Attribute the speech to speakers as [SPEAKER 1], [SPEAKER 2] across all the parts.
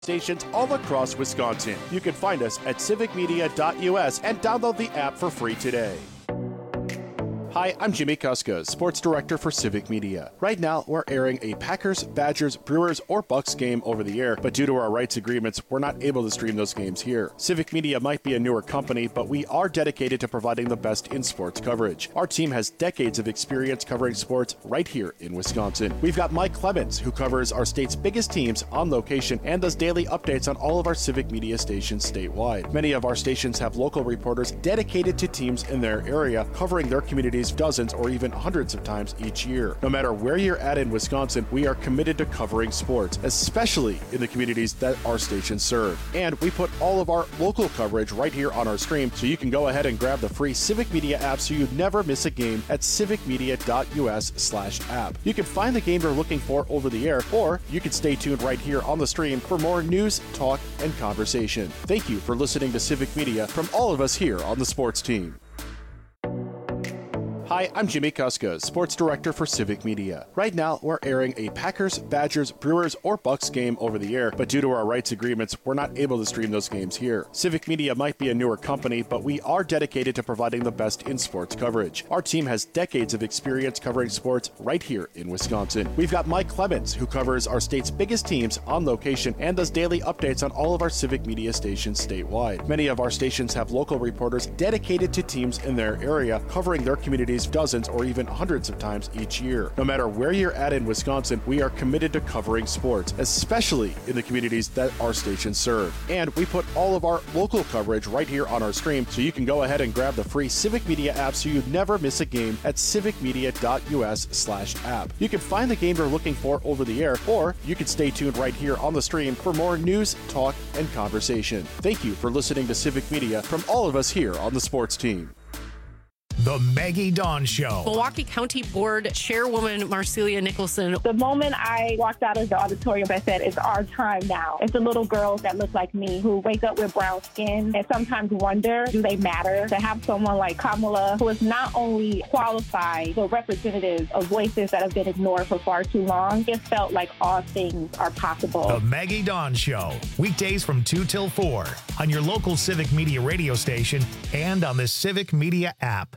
[SPEAKER 1] stations all across Wisconsin. You can find us at civicmedia.us and download the app for free today. Hi, I'm Jimmy Kuska, Sports Director for Civic Media. Right now, we're airing a Packers, Badgers, Brewers, or Bucks game over the air, but due to our rights agreements, we're not able to stream those games here. Civic Media might be a newer company, but we are dedicated to providing the best in sports coverage. Our team has decades of experience covering sports right here in Wisconsin. We've got Mike Clemens, who covers our state's biggest teams on location and does daily updates on all of our Civic Media stations statewide. Many of our stations have local reporters dedicated to teams in their area, covering their communities dozens or even hundreds of times each year. No matter where you're at in Wisconsin, we are committed to covering sports, especially in the communities that our stations serve. And we put all of our local coverage right here on our stream, so you can go ahead and grab the free Civic Media app so you never miss a game at civicmedia.us/app. You can find the game you're looking for over the air, or you can stay tuned right here on the stream for more news, talk, and conversation. Thank you for listening to Civic Media from all of us here on the sports team. Hi, I'm Jimmy Kuska, Sports Director for Civic Media. Right now, we're airing a Packers, Badgers, Brewers, or Bucks game over the air, but due to our rights agreements, we're not able to stream those games here. Civic Media might be a newer company, but we are dedicated to providing the best in sports coverage. Our team has decades of experience covering sports right here in Wisconsin. We've got Mike Clemens, who covers our state's biggest teams on location and does daily updates on all of our Civic Media stations statewide. Many of our stations have local reporters dedicated to teams in their area, covering their communities dozens or even hundreds of times each year. No matter where you're at in Wisconsin, we are committed to covering sports, especially in the communities that our stations serve. And we put all of our local coverage right here on our stream, so you can go ahead and grab the free Civic Media app so you never miss a game at civicmedia.us/app. You can find the game you're looking for over the air, or you can stay tuned right here on the stream for more news, talk, and conversation. Thank you for listening to Civic Media from all of us here on the sports team.
[SPEAKER 2] The Maggie Dawn Show.
[SPEAKER 3] Milwaukee County Board Chairwoman Marcelia Nicholson.
[SPEAKER 4] The moment I walked out of the auditorium, I said, it's our time now. It's the little girls that look like me who wake up with brown skin and sometimes wonder, do they matter? To have someone like Kamala, who is not only qualified, but representative of voices that have been ignored for far too long, it felt like all things are possible.
[SPEAKER 2] The Maggie Dawn Show. Weekdays from 2 till 4 on your local Civic Media radio station and on the Civic Media app.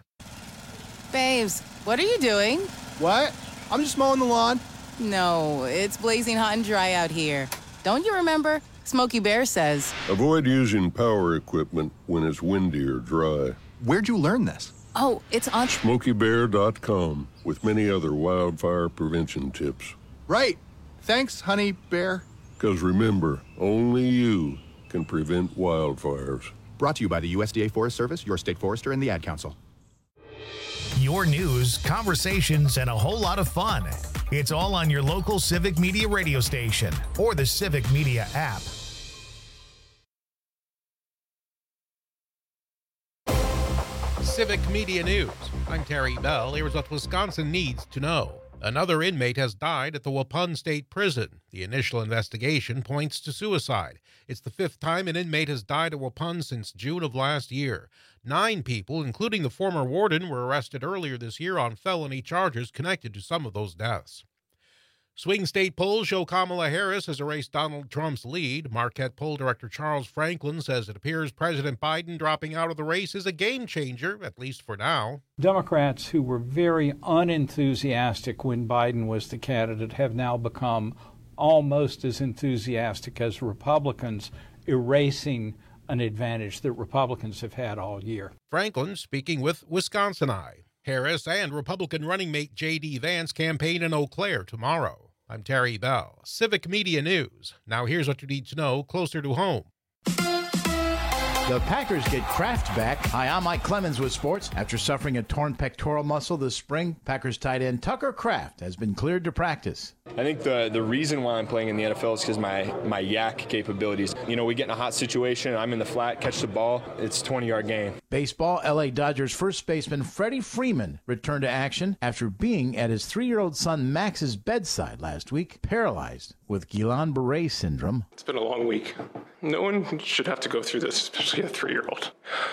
[SPEAKER 5] Babes, what are you doing?
[SPEAKER 6] What? I'm just mowing the lawn.
[SPEAKER 5] No, it's blazing hot and dry out here. Don't you remember? Smokey Bear says,
[SPEAKER 7] avoid using power equipment when it's windy or dry.
[SPEAKER 6] Where'd you learn this?
[SPEAKER 5] oh, it's on
[SPEAKER 7] SmokeyBear.com with many other wildfire prevention tips.
[SPEAKER 6] Right. Thanks, Honey Bear.
[SPEAKER 7] Because remember, only you can prevent wildfires.
[SPEAKER 6] Brought to you by the USDA Forest Service, your state forester, and the Ad Council.
[SPEAKER 2] Your news, conversations, and a whole lot of fun. It's all on your local Civic Media radio station or the Civic Media app.
[SPEAKER 8] Civic Media News. I'm Terry Bell. Here's what Wisconsin needs to know. Another inmate has died at the Waupun State Prison. The initial investigation points to suicide. It's the fifth time an inmate has died at Waupun since June of last year. 9 people, including the former warden, were arrested earlier this year on felony charges connected to some of those deaths. Swing state polls show Kamala Harris has erased Donald Trump's lead. Marquette poll director Charles Franklin says it appears President Biden dropping out of the race is a game changer, at least for now.
[SPEAKER 9] Democrats who were very unenthusiastic when Biden was the candidate have now become almost as enthusiastic as Republicans, erasing an advantage that Republicans have had all year.
[SPEAKER 8] Franklin speaking with Wisconsin Eye. Harris and Republican running mate J.D. Vance campaign in Eau Claire tomorrow. I'm Terry Bell, Civic Media News. Now here's what you need to know closer to home.
[SPEAKER 10] The Packers get Kraft back. Hi, I'm Mike Clemens with sports. After suffering a torn pectoral muscle this spring, Packers tight end Tucker Kraft has been cleared to practice.
[SPEAKER 11] I think the reason why I'm playing in the NFL is because my yak capabilities. You know, we get in a hot situation, I'm in the flat, catch the ball, it's a 20-yard gain.
[SPEAKER 10] Baseball, L.A. Dodgers first baseman Freddie Freeman returned to action after being at his 3-year-old son Max's bedside last week, paralyzed with Guillain-Barré syndrome.
[SPEAKER 12] It's been a long week. No one should have to go through this, especially a 3-year-old.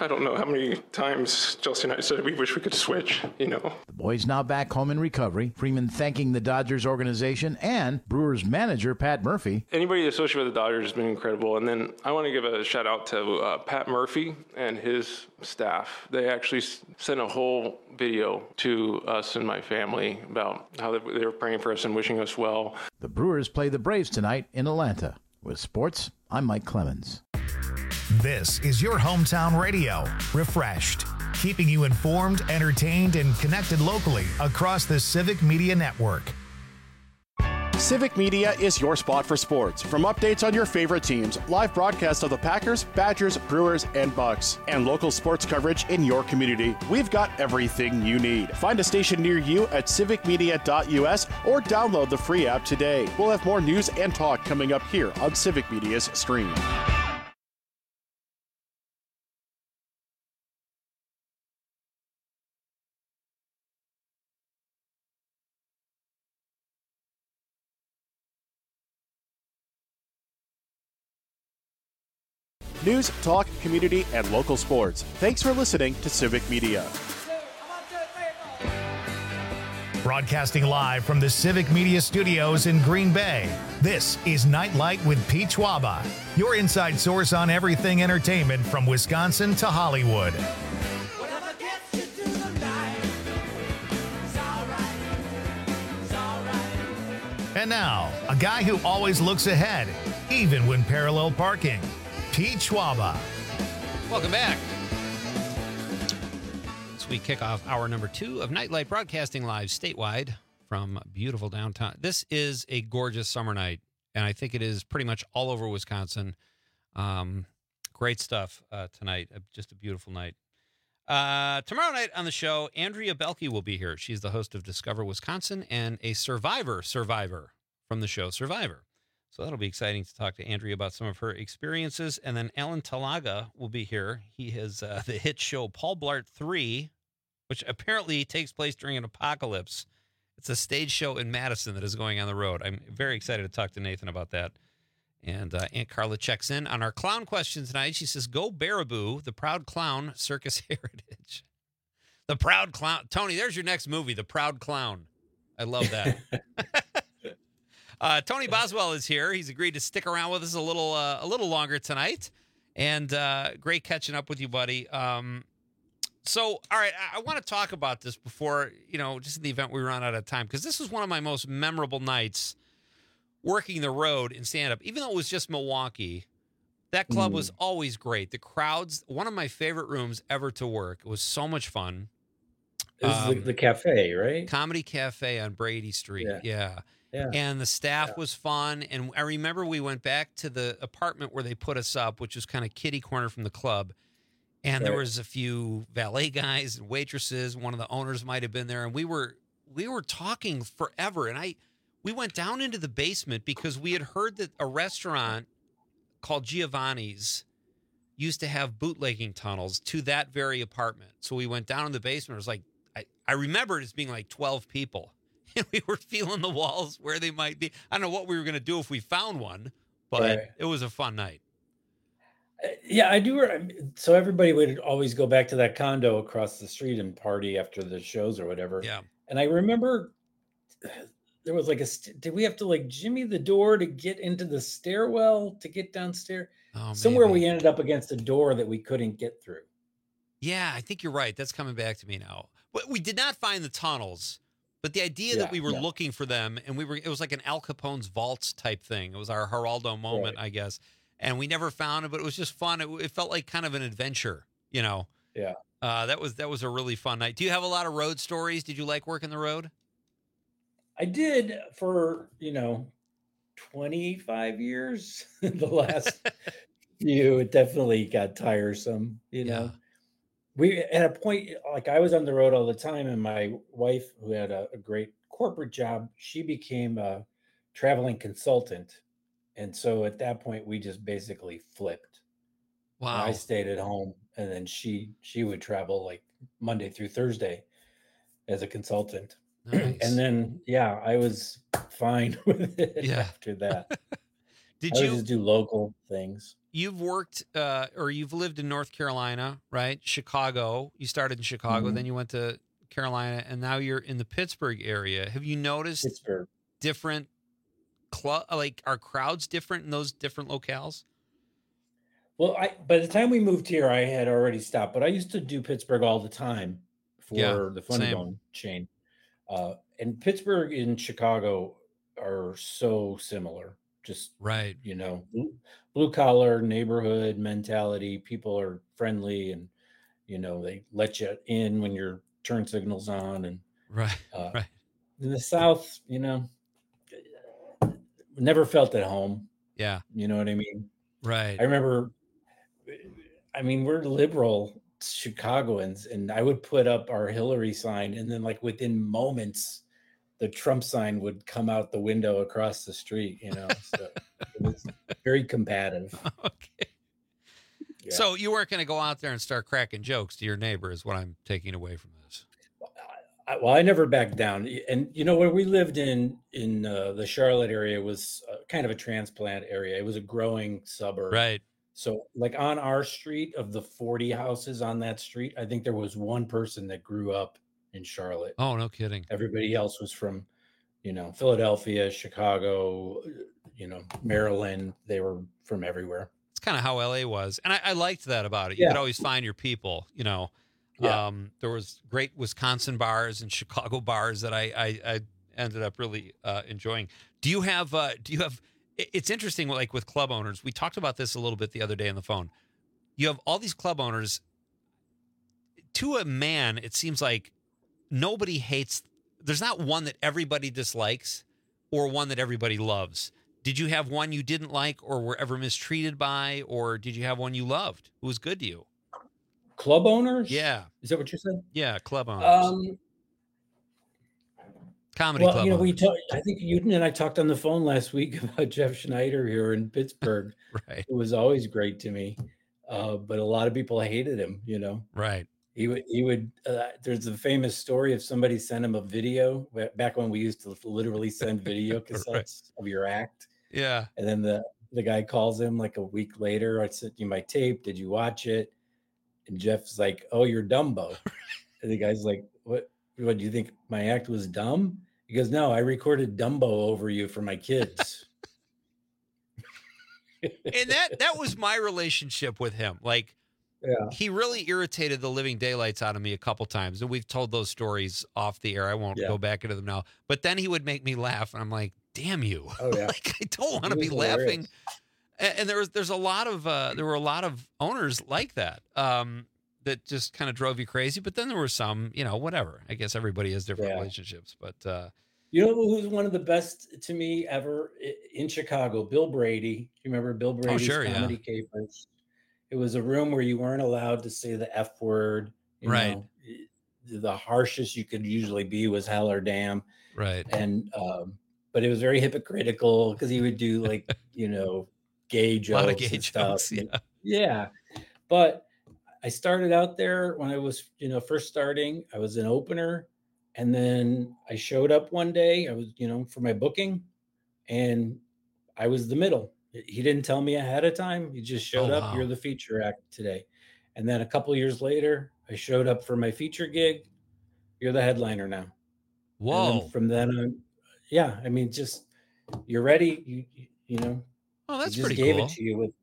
[SPEAKER 12] I don't know how many times Chelsea and I said we wish we could switch,
[SPEAKER 10] The boys now back home in recovery. Freeman thanking the Dodgers organization and Brewers manager Pat Murphy.
[SPEAKER 12] Anybody associated with the Dodgers has been incredible. And then I want to give a shout out to Pat Murphy and his staff. They actually sent a whole video to us and my family about how they were praying for us and wishing us well.
[SPEAKER 10] The Brewers play the Braves tonight in Atlanta. With sports, I'm Mike Clemens.
[SPEAKER 2] This is your hometown radio, Refreshed, keeping you informed, entertained, and connected locally across the Civic Media Network.
[SPEAKER 1] Civic Media is your spot for sports. From updates on your favorite teams, live broadcasts of the Packers, Badgers, Brewers, and Bucks, and local sports coverage in your community, we've got everything you need. Find a station near you at civicmedia.us or download the free app today. We'll have more news and talk coming up here on Civic Media's stream. News, talk, community, and local sports. Thanks for listening to Civic Media.
[SPEAKER 2] Broadcasting live from the Civic Media Studios in Green Bay, this is Nightlight with Pete Schwaba, your inside source on everything entertainment from Wisconsin to Hollywood. And now, a guy who always looks ahead, even when parallel parking, Pete Schwaba.
[SPEAKER 13] Welcome back. As we kick off hour number 2 of Nightlight, broadcasting live statewide from beautiful downtown. This is a gorgeous summer night, and I think it is pretty much all over Wisconsin. Great stuff tonight. Just a beautiful night. Tomorrow night on the show, Andrea Belke will be here. She's the host of Discover Wisconsin and a survivor from the show Survivor. So that'll be exciting to talk to Andrea about some of her experiences. And then Alan Talaga will be here. He has the hit show Paul Blart 3, which apparently takes place during an apocalypse. It's a stage show in Madison that is going on the road. I'm very excited to talk to Nathan about that. And Aunt Carla checks in on our clown question tonight. She says, "Go Baraboo, the Proud Clown Circus Heritage." The Proud Clown. Tony, there's your next movie, The Proud Clown. I love that. Tony Boswell is here. He's agreed to stick around with us a little longer tonight. And great catching up with you, buddy. So, all right, I want to talk about this before, just in the event we run out of time, because this was one of my most memorable nights working the road in stand-up. Even though it was just Milwaukee, that club was always great. The crowds, one of my favorite rooms ever to work. It was so much fun.
[SPEAKER 14] This is the cafe, right?
[SPEAKER 13] Comedy Cafe on Brady Street, yeah. And the staff was fun. And I remember we went back to the apartment where they put us up, which was kind of kitty corner from the club. And there was a few valet guys and waitresses. One of the owners might have been there. And we were talking forever. And we went down into the basement because we had heard that a restaurant called Giovanni's used to have bootlegging tunnels to that very apartment. So we went down in the basement. It was like, I remember it as being like 12 people. And we were feeling the walls where they might be. I don't know what we were going to do if we found one, but it was a fun night.
[SPEAKER 14] Yeah, I do. So everybody would always go back to that condo across the street and party after the shows or whatever.
[SPEAKER 13] Yeah.
[SPEAKER 14] And I remember there was like did we have to like jimmy the door to get into the stairwell to get downstairs? Somewhere we ended up against a door that we couldn't get through.
[SPEAKER 13] Yeah, I think you're right. That's coming back to me now. But we did not find the tunnels. But the idea that we were looking for them, and it was like an Al Capone's vaults type thing. It was our Geraldo moment, I guess. And we never found it, but it was just fun. It felt like kind of an adventure, Yeah. That was a really fun night. Do you have a lot of road stories? Did you like working the road?
[SPEAKER 14] I did for, 25 years. The last few, it definitely got tiresome, We at a point, like I was on the road all the time, and my wife, who had a great corporate job, she became a traveling consultant. And so at that point, we just basically flipped.
[SPEAKER 13] Wow.
[SPEAKER 14] I stayed at home, and then she would travel like Monday through Thursday as a consultant.
[SPEAKER 13] Nice.
[SPEAKER 14] And then, I was fine with it after that. I would just do local things.
[SPEAKER 13] You've worked or you've lived in North Carolina, right? Chicago. You started in Chicago, then you went to Carolina, and now you're in the Pittsburgh area. Have you noticed different are crowds different in those different locales?
[SPEAKER 14] Well, by the time we moved here, I had already stopped, but I used to do Pittsburgh all the time for the Funny Bone chain. And Pittsburgh and Chicago are so similar. Just
[SPEAKER 13] right,
[SPEAKER 14] blue collar neighborhood mentality. People are friendly, and they let you in when your turn signal's on. And
[SPEAKER 13] right.
[SPEAKER 14] In the South, never felt at home.
[SPEAKER 13] Yeah,
[SPEAKER 14] you know what I mean.
[SPEAKER 13] Right.
[SPEAKER 14] I remember. We're liberal Chicagoans, and I would put up our Hillary sign, and then like within moments, the Trump sign would come out the window across the street. So it was very combative.
[SPEAKER 13] Okay. Yeah. So you weren't going to go out there and start cracking jokes to your neighbor, is what I'm taking away from this.
[SPEAKER 14] Well, I never backed down, and where we lived in the Charlotte area was kind of a transplant area. It was a growing suburb,
[SPEAKER 13] right?
[SPEAKER 14] So, like on our street, of the 40 houses on that street, I think there was one person that grew up in Charlotte.
[SPEAKER 13] Oh, no kidding!
[SPEAKER 14] Everybody else was from, Philadelphia, Chicago, Maryland. They were from everywhere.
[SPEAKER 13] It's kind of how LA was, and I liked that about it. You
[SPEAKER 14] Yeah.
[SPEAKER 13] could always find your people.
[SPEAKER 14] Yeah.
[SPEAKER 13] There was great Wisconsin bars and Chicago bars that I ended up really enjoying. Do you have? It's interesting, like with club owners. We talked about this a little bit the other day on the phone. You have all these club owners. To a man, it seems like nobody hates. There's not one that everybody dislikes or one that everybody loves. Did you have one you didn't like or were ever mistreated by, or did you have one you loved who was good to you?
[SPEAKER 14] Club owners?
[SPEAKER 13] Yeah.
[SPEAKER 14] Is that what you said?
[SPEAKER 13] Yeah, club owners. Comedy club owners.
[SPEAKER 14] We talked. I think you and I talked on the phone last week about Jeff Schneider here in Pittsburgh.
[SPEAKER 13] Right.
[SPEAKER 14] It was always great to me, but a lot of people hated him.
[SPEAKER 13] Right.
[SPEAKER 14] He would. There's a famous story of somebody sent him a video back when we used to literally send video cassettes of your act.
[SPEAKER 13] Yeah.
[SPEAKER 14] And then the guy calls him like a week later. I sent you my tape. Did you watch it? And Jeff's like, "Oh, you're Dumbo." And the guy's like, "What do you think? My act was dumb?" He goes, "No, I recorded Dumbo over you for my kids."
[SPEAKER 13] And that was my relationship with him. Like, he really irritated the living daylights out of me a couple times. And we've told those stories off the air. I won't go back into them now. But then he would make me laugh. And I'm like, damn you.
[SPEAKER 14] Oh, yeah.
[SPEAKER 13] Like, I don't want to be laughing. And there were a lot of owners like that, that just kind of drove you crazy. But then there were some, whatever. I guess everybody has different relationships. But
[SPEAKER 14] you know who's one of the best to me ever in Chicago? Bill Brady. You remember Bill Brady's Comedy Capers? It was a room where you weren't allowed to say the F word.
[SPEAKER 13] Right.
[SPEAKER 14] The harshest you could usually be was hell or damn.
[SPEAKER 13] Right.
[SPEAKER 14] And but it was very hypocritical because he would do like gay jokes.
[SPEAKER 13] A lot of gay
[SPEAKER 14] and
[SPEAKER 13] jokes.
[SPEAKER 14] Stuff. Yeah. But I started out there when I was first starting. I was an opener. And then I showed up one day, I was, for my booking, and I was the middle. He didn't tell me ahead of time. He just showed up. Wow. You're the feature act today. And then a couple years later, I showed up for my feature gig. You're the headliner now.
[SPEAKER 13] Whoa.
[SPEAKER 14] Then from then on, just, you're ready.
[SPEAKER 13] Oh, that's
[SPEAKER 14] he just
[SPEAKER 13] pretty
[SPEAKER 14] gave
[SPEAKER 13] cool.
[SPEAKER 14] It to you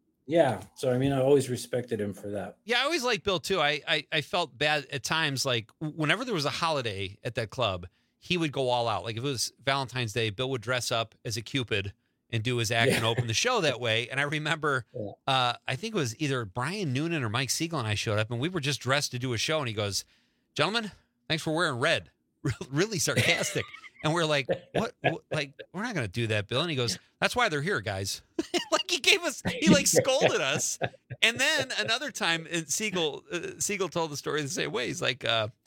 [SPEAKER 14] I always respected him for that.
[SPEAKER 13] Yeah, I always liked Bill too. I felt bad at times, like whenever there was a holiday at that club, he would go all out. Like if it was Valentine's Day, Bill would dress up as a Cupid and do his act and open the show that way. And I remember, I think it was either Brian Noonan or Mike Siegel and I showed up, and we were just dressed to do a show. And he goes, "Gentlemen, thanks for wearing red." Really sarcastic. And we're like, what? Like, we're not going to do that, Bill. And he goes, "That's why they're here, guys." Like he like scolded us. And then another time, and Siegel told the story the same way. He's like,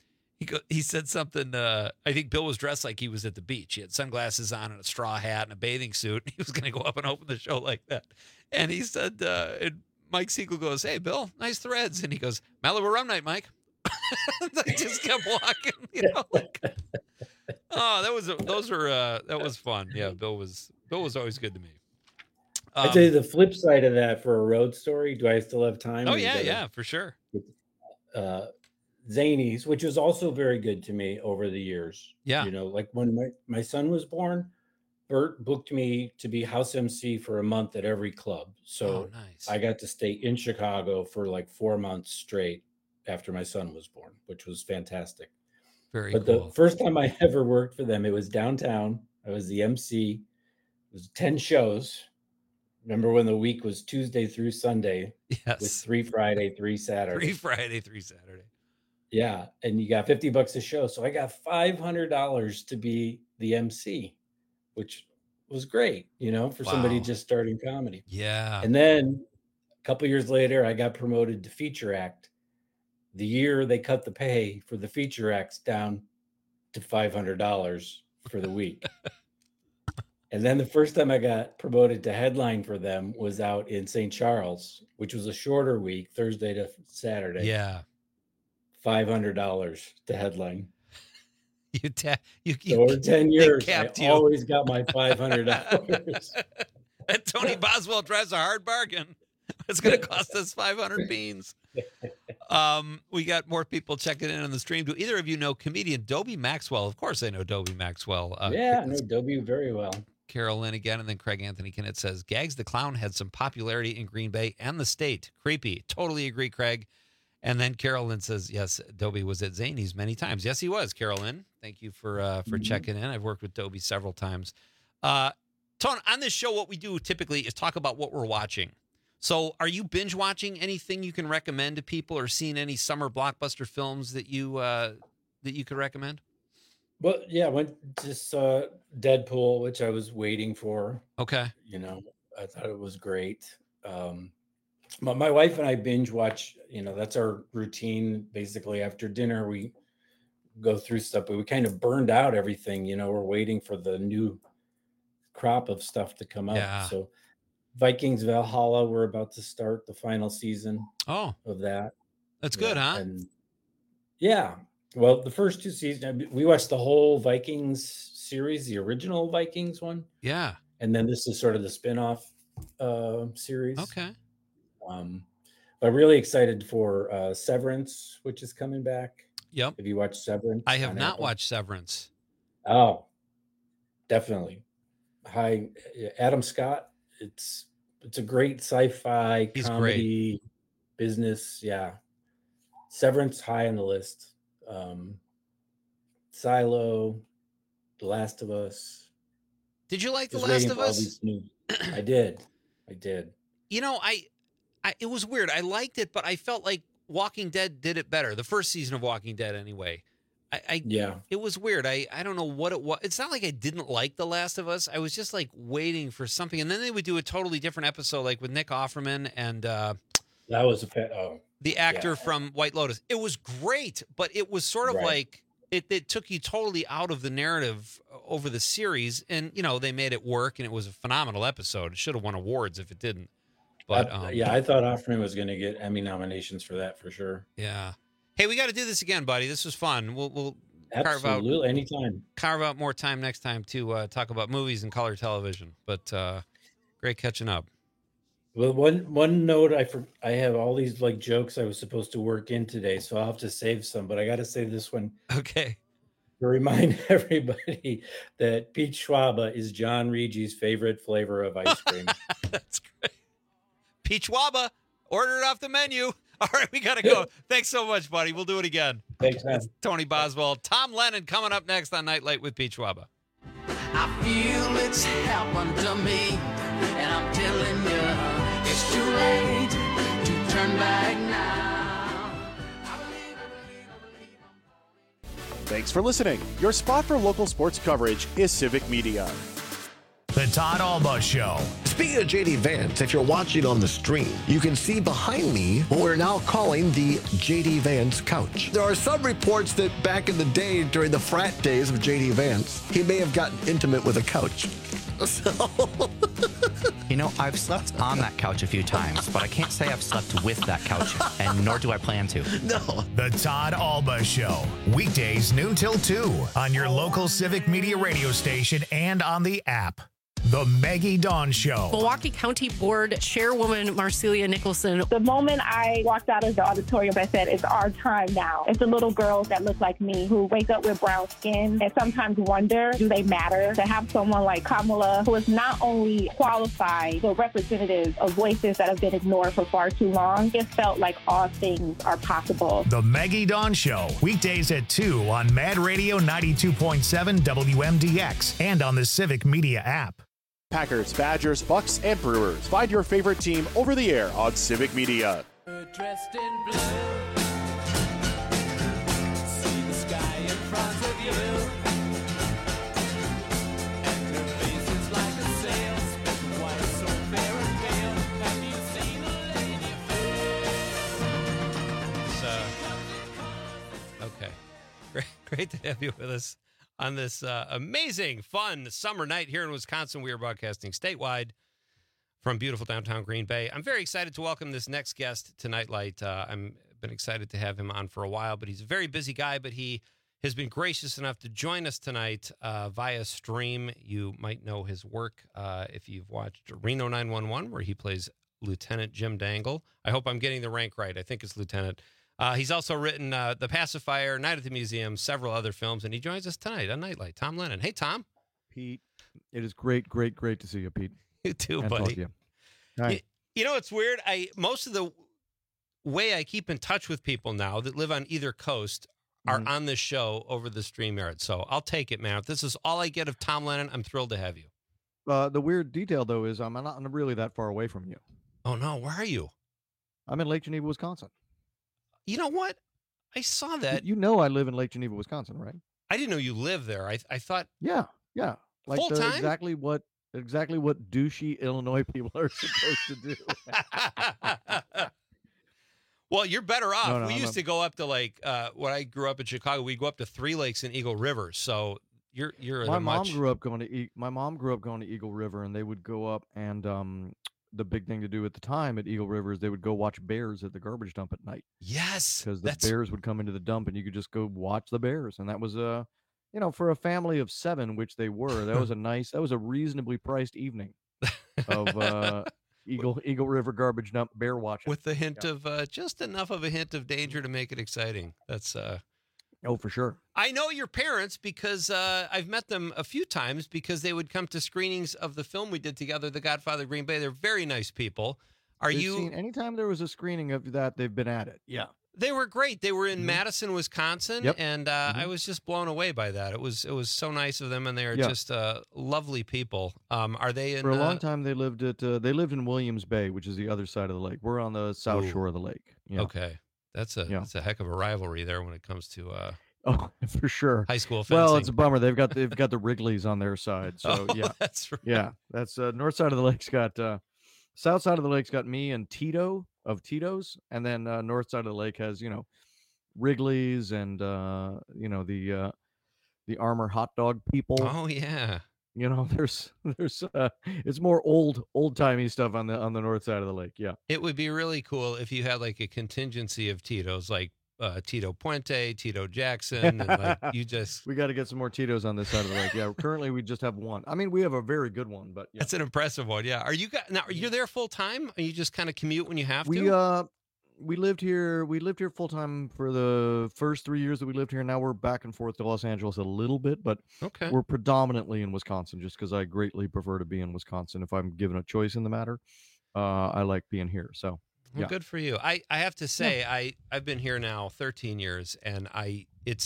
[SPEAKER 13] he said something. I think Bill was dressed like he was at the beach. He had sunglasses on and a straw hat and a bathing suit. He was going to go up and open the show like that. And he said, and Mike Siegel goes, "Hey, Bill, nice threads." And he goes, "Malibu Rum Night, Mike." I just kept walking, like. Oh, that was fun. Yeah, Bill was always good to me.
[SPEAKER 14] I'd say the flip side of that for a road story. Do I still have time?
[SPEAKER 13] Oh yeah, for sure.
[SPEAKER 14] Zanies, which was also very good to me over the years.
[SPEAKER 13] Yeah.
[SPEAKER 14] Like when my son was born, Bert booked me to be house MC for a month at every club. So
[SPEAKER 13] nice.
[SPEAKER 14] I got to stay in Chicago for like 4 months straight after my son was born, which was fantastic.
[SPEAKER 13] Very
[SPEAKER 14] But
[SPEAKER 13] cool.
[SPEAKER 14] the first time I ever worked for them, it was downtown. I was the MC. It was 10 shows. Remember when the week was Tuesday through Sunday?
[SPEAKER 13] Yes.
[SPEAKER 14] With 3 Friday, 3 Saturday.
[SPEAKER 13] 3 Friday, 3 Saturday.
[SPEAKER 14] Yeah. And you got $50 a show. So I got $500 to be the MC, which was great, for somebody just starting comedy.
[SPEAKER 13] Yeah.
[SPEAKER 14] And then a couple years later, I got promoted to feature act. The year they cut the pay for the feature acts down to $500 for the week. And then the first time I got promoted to headline for them was out in St. Charles, which was a shorter week, Thursday to Saturday.
[SPEAKER 13] Yeah.
[SPEAKER 14] $500 to headline.
[SPEAKER 13] So
[SPEAKER 14] over 10 years, I
[SPEAKER 13] you.
[SPEAKER 14] always got my $500.
[SPEAKER 13] And Tony Boswell drives a hard bargain. It's going to cost us 500 beans. We got more people checking in on the stream. Do either of you know comedian Dobie Maxwell? Of course I know Dobie Maxwell.
[SPEAKER 14] Yeah, I know Dobie very well.
[SPEAKER 13] Carol Lynn again, and then Craig Anthony Kennett says, Gags the Clown had some popularity in Green Bay and the state. Creepy. Totally agree, Craig. And then Carol Lynn says, yes, Dobie was at Zanies many times. Yes, he was, Carol Lynn. Thank you for checking in. I've worked with Dobie several times. Tone, on this show, what we do typically is talk about what we're watching. So are you binge watching anything you can recommend to people, or seeing any summer blockbuster films that you could recommend?
[SPEAKER 14] Well, yeah, I went just saw Deadpool, which I was waiting for.
[SPEAKER 13] Okay.
[SPEAKER 14] I thought it was great. My wife and I binge watch, that's our routine. Basically after dinner, we go through stuff, but we kind of burned out everything, we're waiting for the new crop of stuff to come up.
[SPEAKER 13] Yeah.
[SPEAKER 14] So Vikings Valhalla, we're about to start the final season of that.
[SPEAKER 13] That's good, huh?
[SPEAKER 14] And yeah. Well, the first 2 seasons, we watched the whole Vikings series, the original Vikings one.
[SPEAKER 13] Yeah.
[SPEAKER 14] And then this is sort of the spinoff series.
[SPEAKER 13] Okay.
[SPEAKER 14] But really excited for Severance, which is coming back.
[SPEAKER 13] Yep.
[SPEAKER 14] Have you watched Severance?
[SPEAKER 13] I have not watched Severance.
[SPEAKER 14] Oh, definitely. Hi, Adam Scott. It's a great sci-fi comedy business. Yeah. Severance high on the list. Silo, The Last of Us.
[SPEAKER 13] Did you like The Last of Us?
[SPEAKER 14] I did.
[SPEAKER 13] It was weird. I liked it, but I felt like Walking Dead did it better. The first season of Walking Dead, anyway. It was weird. I don't know what it was. It's not like I didn't like The Last of Us. I was just like waiting for something, and then they would do a totally different episode, like with Nick Offerman and
[SPEAKER 14] that was
[SPEAKER 13] the actor from White Lotus. It was great, but it was sort of like it took you totally out of the narrative over the series, and they made it work, and it was a phenomenal episode. It should have won awards if it didn't. But
[SPEAKER 14] I thought Offerman was going to get Emmy nominations for that for sure.
[SPEAKER 13] Yeah. Hey, we got to do this again, buddy. This was fun. We'll
[SPEAKER 14] absolutely anytime.
[SPEAKER 13] Carve out more time next time to talk about movies and color television. But great catching up.
[SPEAKER 14] Well, one note, I have all these like jokes I was supposed to work in today, so I'll have to save some. But I got to say this one.
[SPEAKER 13] Okay.
[SPEAKER 14] To remind everybody that peach schwaba is John Reggie's favorite flavor of ice cream.
[SPEAKER 13] That's great. Peach schwaba, order it off the menu. All right, we got to go. Thanks so much, buddy. We'll do it again.
[SPEAKER 14] Thanks, man.
[SPEAKER 13] It's Tony Boswell. Tom Lennon coming up next on Nightlight with Pete Schwaba.
[SPEAKER 15] I feel it's happened to me, and I'm telling you, it's too late to turn back now.
[SPEAKER 1] Thanks for listening. Your spot for local sports coverage is Civic Media.
[SPEAKER 2] The Todd Alba Show.
[SPEAKER 16] Speaking of JD Vance, if you're watching on the stream, you can see behind me what we're now calling the JD Vance couch. There are some reports that back in the day, during the frat days of JD Vance, he may have gotten intimate with a couch. So...
[SPEAKER 17] I've slept on that couch a few times, but I can't say I've slept with that couch, and nor do I plan to.
[SPEAKER 16] No.
[SPEAKER 2] The Todd Alba Show. Weekdays noon till 2 on your local Civic Media radio station and on the app. The Maggie Dawn Show.
[SPEAKER 3] Milwaukee County Board Chairwoman Marcelia Nicholson.
[SPEAKER 4] The moment I walked out of the auditorium, I said, it's our time now. It's the little girls that look like me who wake up with brown skin and sometimes wonder, do they matter? To have someone like Kamala, who is not only qualified, but representative of voices that have been ignored for far too long, it felt like all things are possible.
[SPEAKER 2] The Maggie Dawn Show, weekdays at 2 on Mad Radio 92.7 WMDX and on the Civic Media app.
[SPEAKER 1] Packers, Badgers, Bucks, and Brewers. Find your favorite team over the air on Civic Media.
[SPEAKER 15] Dressed in blue, see the sky in front of you, and her face is like a sail, why so fair and pale, have you seen a lady fair?
[SPEAKER 13] Okay. Great to have you with us on this amazing, fun summer night here in Wisconsin. We are broadcasting statewide from beautiful downtown Green Bay. I'm very excited to welcome this next guest to Nightlight. I've been excited to have him on for a while, but he's a very busy guy, but he has been gracious enough to join us tonight via stream. You might know his work if you've watched Reno 911, where he plays Lieutenant Jim Dangle. I hope I'm getting the rank right. I think it's Lieutenant. He's also written The Pacifier, Night at the Museum, several other films, and he joins us tonight on Nightlight. Tom Lennon. Hey, Tom.
[SPEAKER 18] Pete, it is great to see you, Pete.
[SPEAKER 13] You too,
[SPEAKER 18] and
[SPEAKER 13] buddy.
[SPEAKER 18] Talk to you. Hi.
[SPEAKER 13] You know, it's weird. Most of the way I keep in touch with people now that live on either coast are on this show over the StreamYard. So I'll take it, man. If this is all I get of Tom Lennon, I'm thrilled to have you.
[SPEAKER 18] The weird detail, though, is I'm not really that far away from you.
[SPEAKER 13] Oh, no. Where are you?
[SPEAKER 18] I'm in Lake Geneva, Wisconsin.
[SPEAKER 13] You know what? I saw that.
[SPEAKER 18] You know I live in Lake Geneva, Wisconsin, right?
[SPEAKER 13] I didn't know you lived there. I thought.
[SPEAKER 18] Yeah. Like
[SPEAKER 13] full time?
[SPEAKER 18] Exactly what douchey Illinois people are supposed to do.
[SPEAKER 13] Well, you're better off.
[SPEAKER 18] No,
[SPEAKER 13] we used to go up to when I grew up in Chicago, we go up to Three Lakes and Eagle River. So you're
[SPEAKER 18] my mom grew up going to Eagle River, and they would go up and the big thing to do at the time at Eagle River is they would go watch bears at the garbage dump at night.
[SPEAKER 13] Yes,
[SPEAKER 18] because the bears would come into the dump, and you could just go watch the bears, and that was for a family of 7, which they were, that was a reasonably priced evening of Eagle River garbage dump bear watching
[SPEAKER 13] with the hint of just enough of a hint of danger to make it exciting. That's
[SPEAKER 18] oh, for sure.
[SPEAKER 13] I know your parents because I've met them a few times because they would come to screenings of the film we did together, The Godfather of Green Bay. They're very nice people.
[SPEAKER 18] Anytime there was a screening of that, they've been at it. Yeah.
[SPEAKER 13] They were great. They were in Madison, Wisconsin, and I was just blown away by that. It was so nice of them, and they are just lovely people. Are they in?
[SPEAKER 18] For a long time, they lived in Williams Bay, which is the other side of the lake. We're on the south shore of the lake. Yeah.
[SPEAKER 13] Okay, that's a heck of a rivalry there when it comes to.
[SPEAKER 18] Oh, for sure.
[SPEAKER 13] High school fencing.
[SPEAKER 18] Well, it's a bummer. They've got the Wrigley's on their side. So yeah,
[SPEAKER 13] that's right.
[SPEAKER 18] Yeah, that's north side of the lake's got south side of the lake's got me and Tito of Tito's, and then north side of the lake has Wrigley's and the Armour hot dog people.
[SPEAKER 13] Oh yeah.
[SPEAKER 18] There's it's more old timey stuff on the north side of the lake. Yeah.
[SPEAKER 13] It would be really cool if you had like a contingency of Tito's, like Tito Puente, Tito Jackson, and
[SPEAKER 18] we got to get some more Tito's on this side of the lake. Yeah, currently we just have one. I mean, we have a very good one, but
[SPEAKER 13] that's an impressive one. Yeah. Are you there full time? Or you just kind of commute when you have to?
[SPEAKER 18] We lived here full time for the first 3 years that we lived here. Now we're back and forth to Los Angeles a little bit, but we're predominantly in Wisconsin just because I greatly prefer to be in Wisconsin. If I'm given a choice in the matter, I like being here. So.
[SPEAKER 13] Well, good for you. I have to say, I've been here now 13 years, and I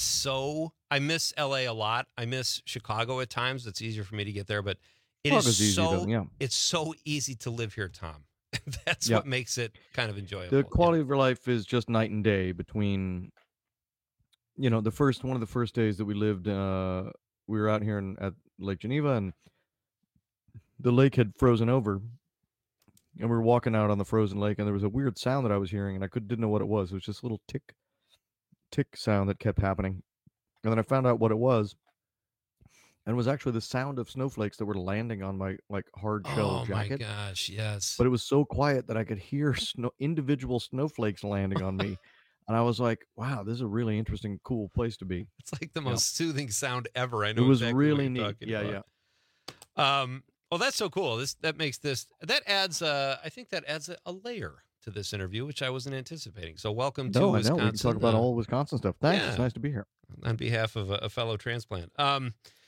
[SPEAKER 13] miss LA a lot. I miss Chicago at times. It's easier for me to get there, but it's so easy to live here, Tom. That's what makes it kind of enjoyable.
[SPEAKER 18] The quality of your life is just night and day between, one of the first days that we lived, we were out here at Lake Geneva, and the lake had frozen over. And we were walking out on the frozen lake, and there was a weird sound that I was hearing, and I didn't know what it was. It was just a little tick sound that kept happening. And then I found out what it was, and it was actually the sound of snowflakes that were landing on my hard shell jacket.
[SPEAKER 13] Oh my gosh, yes.
[SPEAKER 18] But it was so quiet that I could hear individual snowflakes landing on me. And I was like, wow, this is a really interesting, cool place to be.
[SPEAKER 13] It's like the most soothing sound ever. I know
[SPEAKER 18] it was really neat. Yeah.
[SPEAKER 13] Oh, that's so cool. That adds I think that adds a layer to this interview, which I wasn't anticipating. So welcome to Wisconsin.
[SPEAKER 18] I know. We can talk about all Wisconsin stuff. Thanks.
[SPEAKER 13] Yeah.
[SPEAKER 18] It's nice to be here.
[SPEAKER 13] On behalf of a fellow transplant. All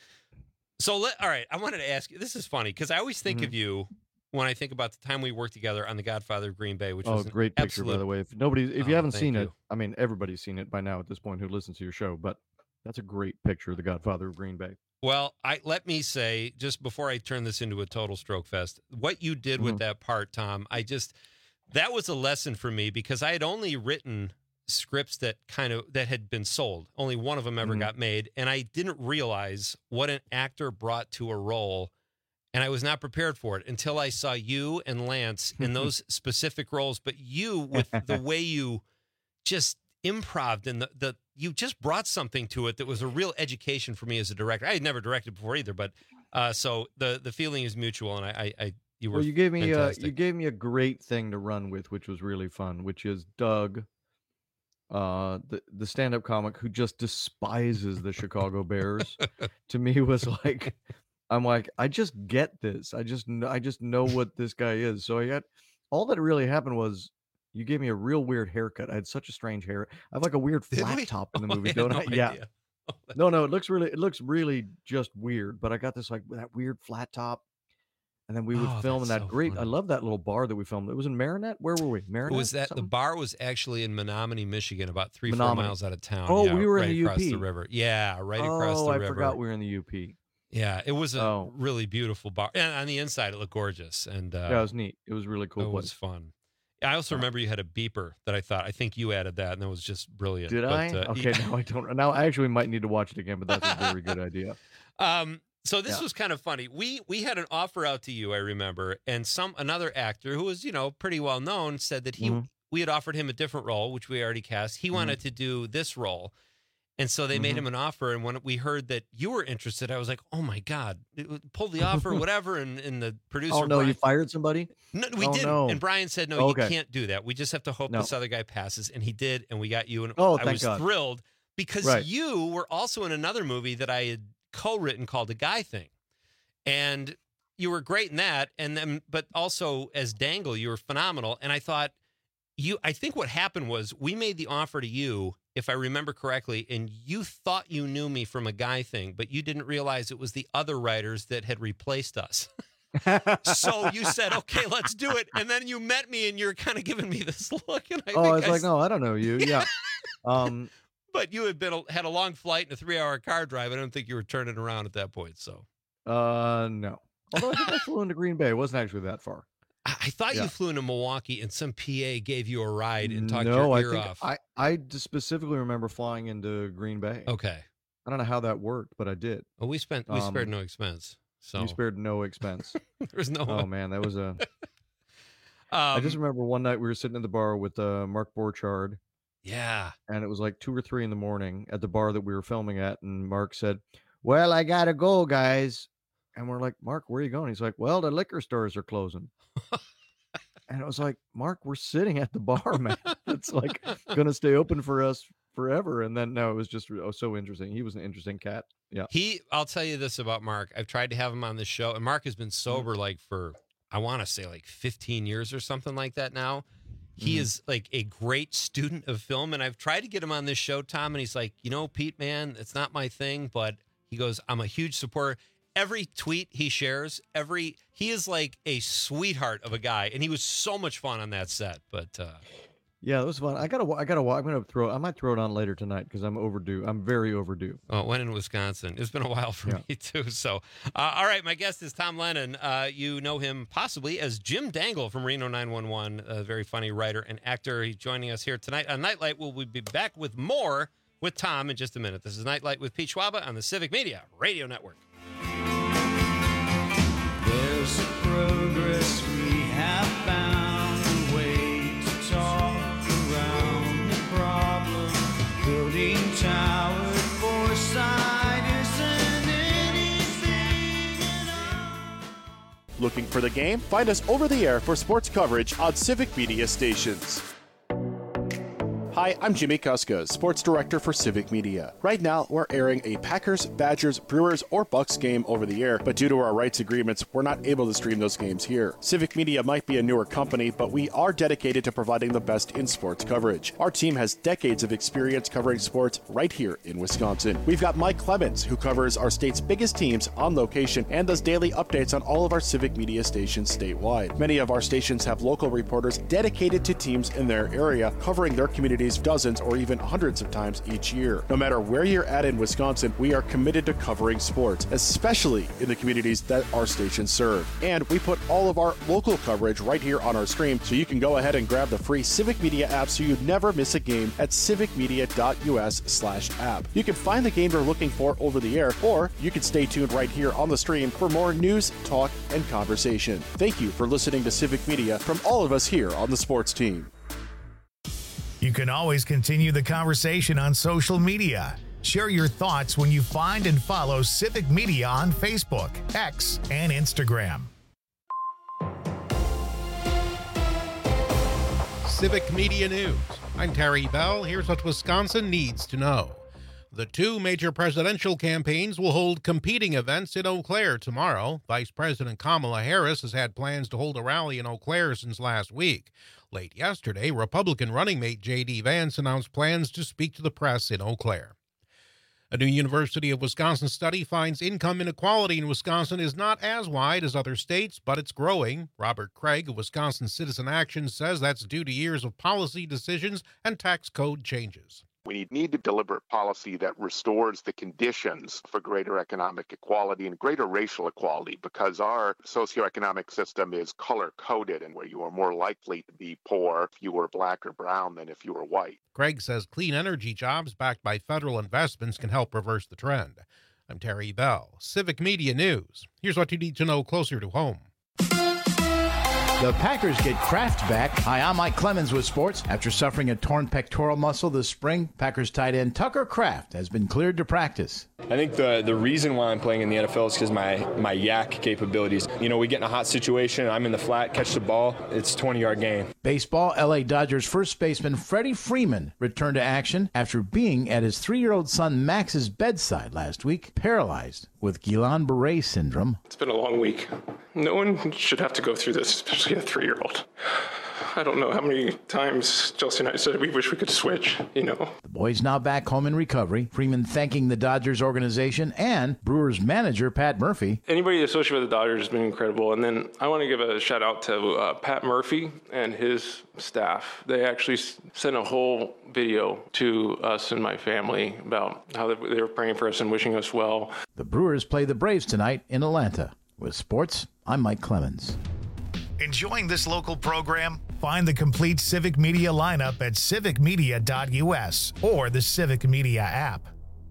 [SPEAKER 13] right. I wanted to ask you, this is funny because I always think of you when I think about the time we worked together on The Godfather of Green Bay, which was a
[SPEAKER 18] great picture, by the way. If you haven't seen it, I mean, everybody's seen it by now at this point who listens to your show, but that's a great picture of The Godfather of Green Bay.
[SPEAKER 13] Well, let me say, just before I turn this into a total stroke fest, what you did with that part, Tom, that was a lesson for me because I had only written scripts that had been sold. Only one of them ever got made. And I didn't realize what an actor brought to a role. And I was not prepared for it until I saw you and Lance in those specific roles. But you, with the way you just improv'd and you just brought something to it that was a real education for me as a director. I had never directed before either, but so the feeling is mutual. And you
[SPEAKER 18] gave me a great thing to run with, which was really fun, which is Doug, the stand-up comic who just despises the Chicago Bears. To me was like, I'm like, I just get this. I just know what this guy is. So all that really happened was you gave me a real weird haircut. I had such a strange hair. I have like a weird flat top in the movie, don't I? Yeah. No, it looks really just weird. But I got this like that weird flat top. And then we would film in that great. Funny. I love that little bar that we filmed. It was in Marinette. Where were we? Marinette.
[SPEAKER 13] Was that the bar was actually in Menominee, Michigan, about 3-4 miles out of town.
[SPEAKER 18] Oh, we were
[SPEAKER 13] right
[SPEAKER 18] in the UP.
[SPEAKER 13] Across the river. Yeah, right across the river.
[SPEAKER 18] I forgot we were in the UP.
[SPEAKER 13] Yeah, it was a really beautiful bar, and on the inside it looked gorgeous. And
[SPEAKER 18] it was neat. It was really cool.
[SPEAKER 13] It was fun. I also remember you had a beeper that I think you added that, and that was just brilliant.
[SPEAKER 18] Did I? Okay, now I don't. Now I actually might need to watch it again, but that's a very good idea.
[SPEAKER 13] So this was kind of funny. We had an offer out to you, I remember, and another actor who was, pretty well known said that we had offered him a different role, which we already cast. He wanted to do this role. And so they made him an offer, and when we heard that you were interested, I was like, "Oh my God, pull the offer, whatever." And the producer,
[SPEAKER 18] oh no, Brian, you fired somebody?
[SPEAKER 13] No, we didn't. No. And Brian said, "No, you can't do that. We just have to hope this other guy passes." And he did, and we got you. And I was thrilled because you were also in another movie that I had co-written called The Guy Thing, and you were great in that. And then, but also as Dangle, you were phenomenal. And I thought I think what happened was we made the offer to you, if I remember correctly, and you thought you knew me from A Guy Thing, but you didn't realize it was the other writers that had replaced us. So you said, "Okay, let's do it." And then you met me and you're kind of giving me this look. And I
[SPEAKER 18] was like, "No, I don't know you." Yeah.
[SPEAKER 13] But you had a long flight and a 3-hour car drive. I don't think you were turning around at that point. So,
[SPEAKER 18] no. Although I think I flew into Green Bay. It wasn't actually that far.
[SPEAKER 13] I thought you flew into Milwaukee and some PA gave you a ride and talked your ear off.
[SPEAKER 18] I specifically remember flying into Green Bay.
[SPEAKER 13] Okay.
[SPEAKER 18] I don't know how that worked, but I did.
[SPEAKER 13] Well, we spared no expense. So
[SPEAKER 18] we spared no expense.
[SPEAKER 13] There's no.
[SPEAKER 18] Oh man, that was a. I just remember one night we were sitting at the bar with Mark Borchardt.
[SPEAKER 13] Yeah.
[SPEAKER 18] And it was like 2 or 3 in the morning at the bar that we were filming at, and Mark said, "Well, I gotta go, guys." And we're like, "Mark, where are you going?" He's like, "Well, the liquor stores are closing." And I was like, "Mark, we're sitting at the bar, man. It's like gonna stay open for us forever." And then no, it was just so interesting. He was an interesting cat. Yeah.
[SPEAKER 13] I'll tell you this about Mark. I've tried to have him on the show, and Mark has been sober like for, I want to say like 15 years or something like that now. He is like a great student of film, and I've tried to get him on this show, Tom, and he's like, "Pete, man, it's not my thing," but he goes, "I'm a huge supporter." Every tweet he shares, he is like a sweetheart of a guy, and he was so much fun on that set. But
[SPEAKER 18] yeah, it was fun. I might throw it on later tonight because I'm overdue. I'm very overdue.
[SPEAKER 13] Oh, when in Wisconsin? It's been a while for me too. So, all right, my guest is Tom Lennon. You know him possibly as Jim Dangle from Reno 911, a very funny writer and actor. He's joining us here tonight on Nightlight. We'll be back with more with Tom in just a minute. This is Nightlight with Pete Schwaba on the Civic Media Radio Network.
[SPEAKER 15] There's progress we have found, a way to talk around the problem. Building Tower Foresight isn't anything at all.
[SPEAKER 1] Looking for the game? Find us over the air for sports coverage on Civic Media stations. Hi, I'm Jimmy Kuska, Sports Director for Civic Media. Right now, we're airing a Packers, Badgers, Brewers, or Bucks game over the air, but due to our rights agreements, we're not able to stream those games here. Civic Media might be a newer company, but we are dedicated to providing the best in sports coverage. Our team has decades of experience covering sports right here in Wisconsin. We've got Mike Clemens, who covers our state's biggest teams on location and does daily updates on all of our Civic Media stations statewide. Many of our stations have local reporters dedicated to teams in their area, covering their communities dozens or even hundreds of times each year. No matter where you're at in Wisconsin, we are committed to covering sports, especially in the communities that our stations serve. And we put all of our local coverage right here on our stream, so you can go ahead and grab the free Civic Media app so you never miss a game at civicmedia.us/app. You can find the game you're looking for over the air, or you can stay tuned right here on the stream for more news, talk, and conversation. Thank you for listening to Civic Media from all of us here on the sports team.
[SPEAKER 2] You can always continue the conversation on social media. Share your thoughts when you find and follow Civic Media on Facebook, X, and Instagram.
[SPEAKER 8] Civic Media News. I'm Terry Bell. Here's what Wisconsin needs to know. The two major presidential campaigns will hold competing events in Eau Claire tomorrow. Vice President Kamala Harris has had plans to hold a rally in Eau Claire since last week. Late yesterday, Republican running mate J.D. Vance announced plans to speak to the press in Eau Claire. A new University of Wisconsin study finds income inequality in Wisconsin is not as wide as other states, but it's growing. Robert Craig of Wisconsin Citizen Action says that's due to years of policy decisions and tax code changes.
[SPEAKER 19] We need a deliberate policy that restores the conditions for greater economic equality and greater racial equality, because our socioeconomic system is color-coded, and where you are more likely to be poor if you were black or brown than if you were white.
[SPEAKER 8] Craig says clean energy jobs backed by federal investments can help reverse the trend. I'm Terry Bell, Civic Media News. Here's what you need to know closer to home.
[SPEAKER 10] The Packers get Kraft back. Hi, I'm Mike Clemens with sports. After suffering a torn pectoral muscle this spring, Packers tight end Tucker Kraft has been cleared to practice.
[SPEAKER 11] I think the reason why I'm playing in the NFL is because my yak capabilities. You know, we get in a hot situation, I'm in the flat, catch the ball, it's a 20-yard gain.
[SPEAKER 10] Baseball, L.A. Dodgers first baseman Freddie Freeman returned to action after being at his 3-year-old son Max's bedside last week, paralyzed with Guillain-Barré syndrome.
[SPEAKER 12] It's been a long week. No one should have to go through this, especially a 3-year-old. I don't know how many times Chelsea and I said we wish we could switch, you know.
[SPEAKER 10] The boy's now back home in recovery. Freeman thanking the Dodgers organization and Brewers manager Pat Murphy.
[SPEAKER 12] Anybody associated with the Dodgers has been incredible. And then I want to give a shout out to Pat Murphy and his staff. They actually sent a whole video to us and my family about how they were praying for us and wishing us well.
[SPEAKER 10] The Brewers play the Braves tonight in Atlanta. With sports, I'm Mike Clemens.
[SPEAKER 2] Enjoying this local program? Find the complete Civic Media lineup at civicmedia.us or the Civic Media app.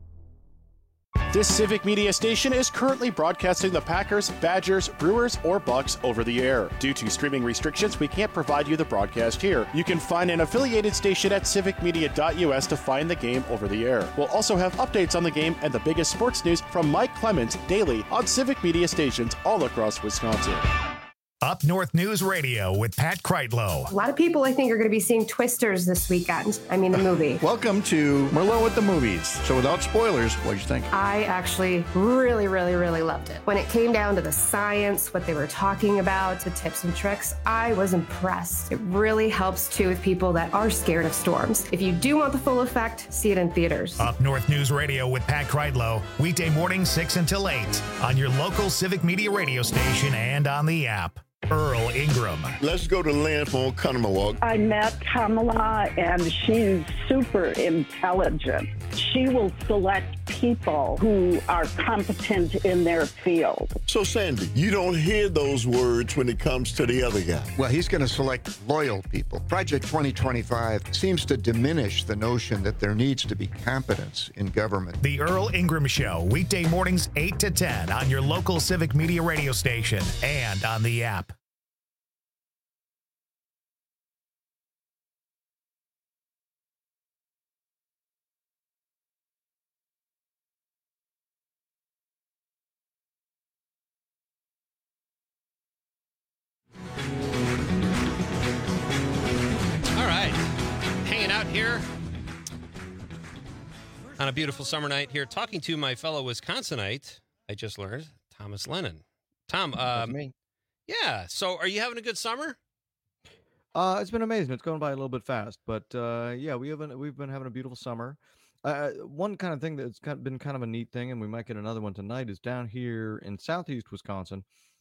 [SPEAKER 1] This Civic Media station is currently broadcasting the Packers, Badgers, Brewers, or Bucks over the air. Due to streaming restrictions, we can't provide you the broadcast here. You can find an affiliated station at civicmedia.us to find the game over the air. We'll also have updates on the game and the biggest sports news from Mike Clemens daily on Civic Media stations all across Wisconsin.
[SPEAKER 2] Up North News Radio with Pat Kreitlow.
[SPEAKER 20] A lot of people, I think, are going to be seeing Twisters this weekend. I mean, the movie.
[SPEAKER 21] Welcome to Merlot with the Movies. So without spoilers, what did you think?
[SPEAKER 20] I actually really loved it. When it came down to the science, what they were talking about, the tips and tricks, I was impressed. It really helps, too, with people that are scared of storms. If you do want the full effect, see it in theaters.
[SPEAKER 2] Up North News Radio with Pat Kreitlow, weekday morning 6 until 8 on your local Civic Media radio station and on the app. Earl Ingram.
[SPEAKER 7] Let's go to Lynn for Conomowoc.
[SPEAKER 22] I met Kamala, and she's super intelligent. She will select people who are competent in their field.
[SPEAKER 7] So, Sandy, you don't hear those words when it comes to the other guy.
[SPEAKER 23] Well, he's going to select loyal people. Project 2025 seems to diminish the notion that there needs to be competence in government.
[SPEAKER 2] The Earl Ingram Show, weekday mornings 8 to 10 on your local Civic Media radio station and on the app.
[SPEAKER 13] Here On a beautiful summer night here, talking to my fellow Wisconsinite, I just learned, Thomas Lennon. Tom,
[SPEAKER 18] That's me.
[SPEAKER 13] Yeah. So, are you having a good summer?
[SPEAKER 18] It's been amazing. It's going by a little bit fast, but yeah, we've been having a beautiful summer. One kind of thing that's been kind of a neat thing, and we might get another one tonight, is down here in southeast Wisconsin.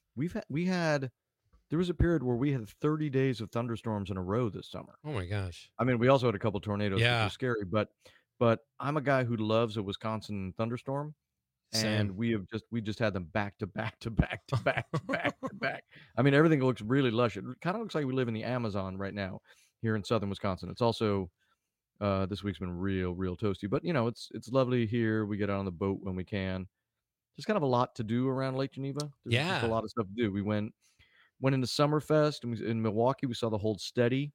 [SPEAKER 18] There was a period where we had 30 days of thunderstorms in a row this summer.
[SPEAKER 13] Oh my gosh!
[SPEAKER 18] I mean, we also had a couple tornadoes,
[SPEAKER 13] Yeah.
[SPEAKER 18] which were scary. But I'm a guy who loves a Wisconsin thunderstorm, and
[SPEAKER 13] Same.
[SPEAKER 18] we just had them back to back to back to back to back to back. I mean, everything looks really lush. It kind of looks like we live in the Amazon right now here in southern Wisconsin. It's also this week's been real toasty, but it's lovely here. We get out on the boat when we can. There's kind of a lot to do around Lake Geneva. There's just a
[SPEAKER 13] Yeah.
[SPEAKER 18] lot of stuff to do. We went into Summerfest, and in Milwaukee we saw the Hold Steady.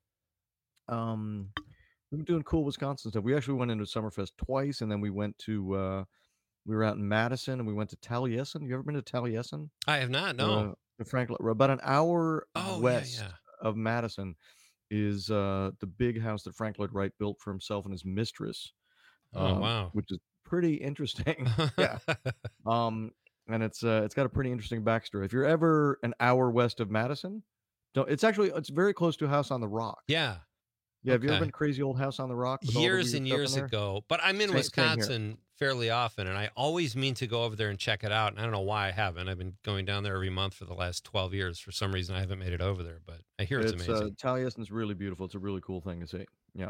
[SPEAKER 18] We've been doing cool Wisconsin stuff. We actually went into Summerfest twice, and then we went to we were out in Madison, and we went to Taliesin. You ever been to Taliesin?
[SPEAKER 13] I have not. No.
[SPEAKER 18] Franklin, about an hour
[SPEAKER 13] Oh,
[SPEAKER 18] west
[SPEAKER 13] yeah.
[SPEAKER 18] of Madison is the big house that Frank Lloyd Wright built for himself and his mistress.
[SPEAKER 13] Oh, wow.
[SPEAKER 18] Which is pretty interesting. Yeah. And it's got a pretty interesting backstory. If you're ever an hour west of Madison, it's very close to House on the Rock.
[SPEAKER 13] Yeah.
[SPEAKER 18] Yeah, have you ever
[SPEAKER 13] Okay.
[SPEAKER 18] been to Crazy Old House on the Rock? with all the
[SPEAKER 13] Years
[SPEAKER 18] weird
[SPEAKER 13] and
[SPEAKER 18] stuff in
[SPEAKER 13] years
[SPEAKER 18] there?
[SPEAKER 13] ago, but I'm in
[SPEAKER 18] Same here.
[SPEAKER 13] Wisconsin fairly often, and I always mean to go over there and check it out. And I don't know why I haven't. I've been going down there every month for the last 12 years. For some reason, I haven't made it over there, but I hear it's amazing.
[SPEAKER 18] Taliesin's really beautiful. It's a really cool thing to see. Yeah.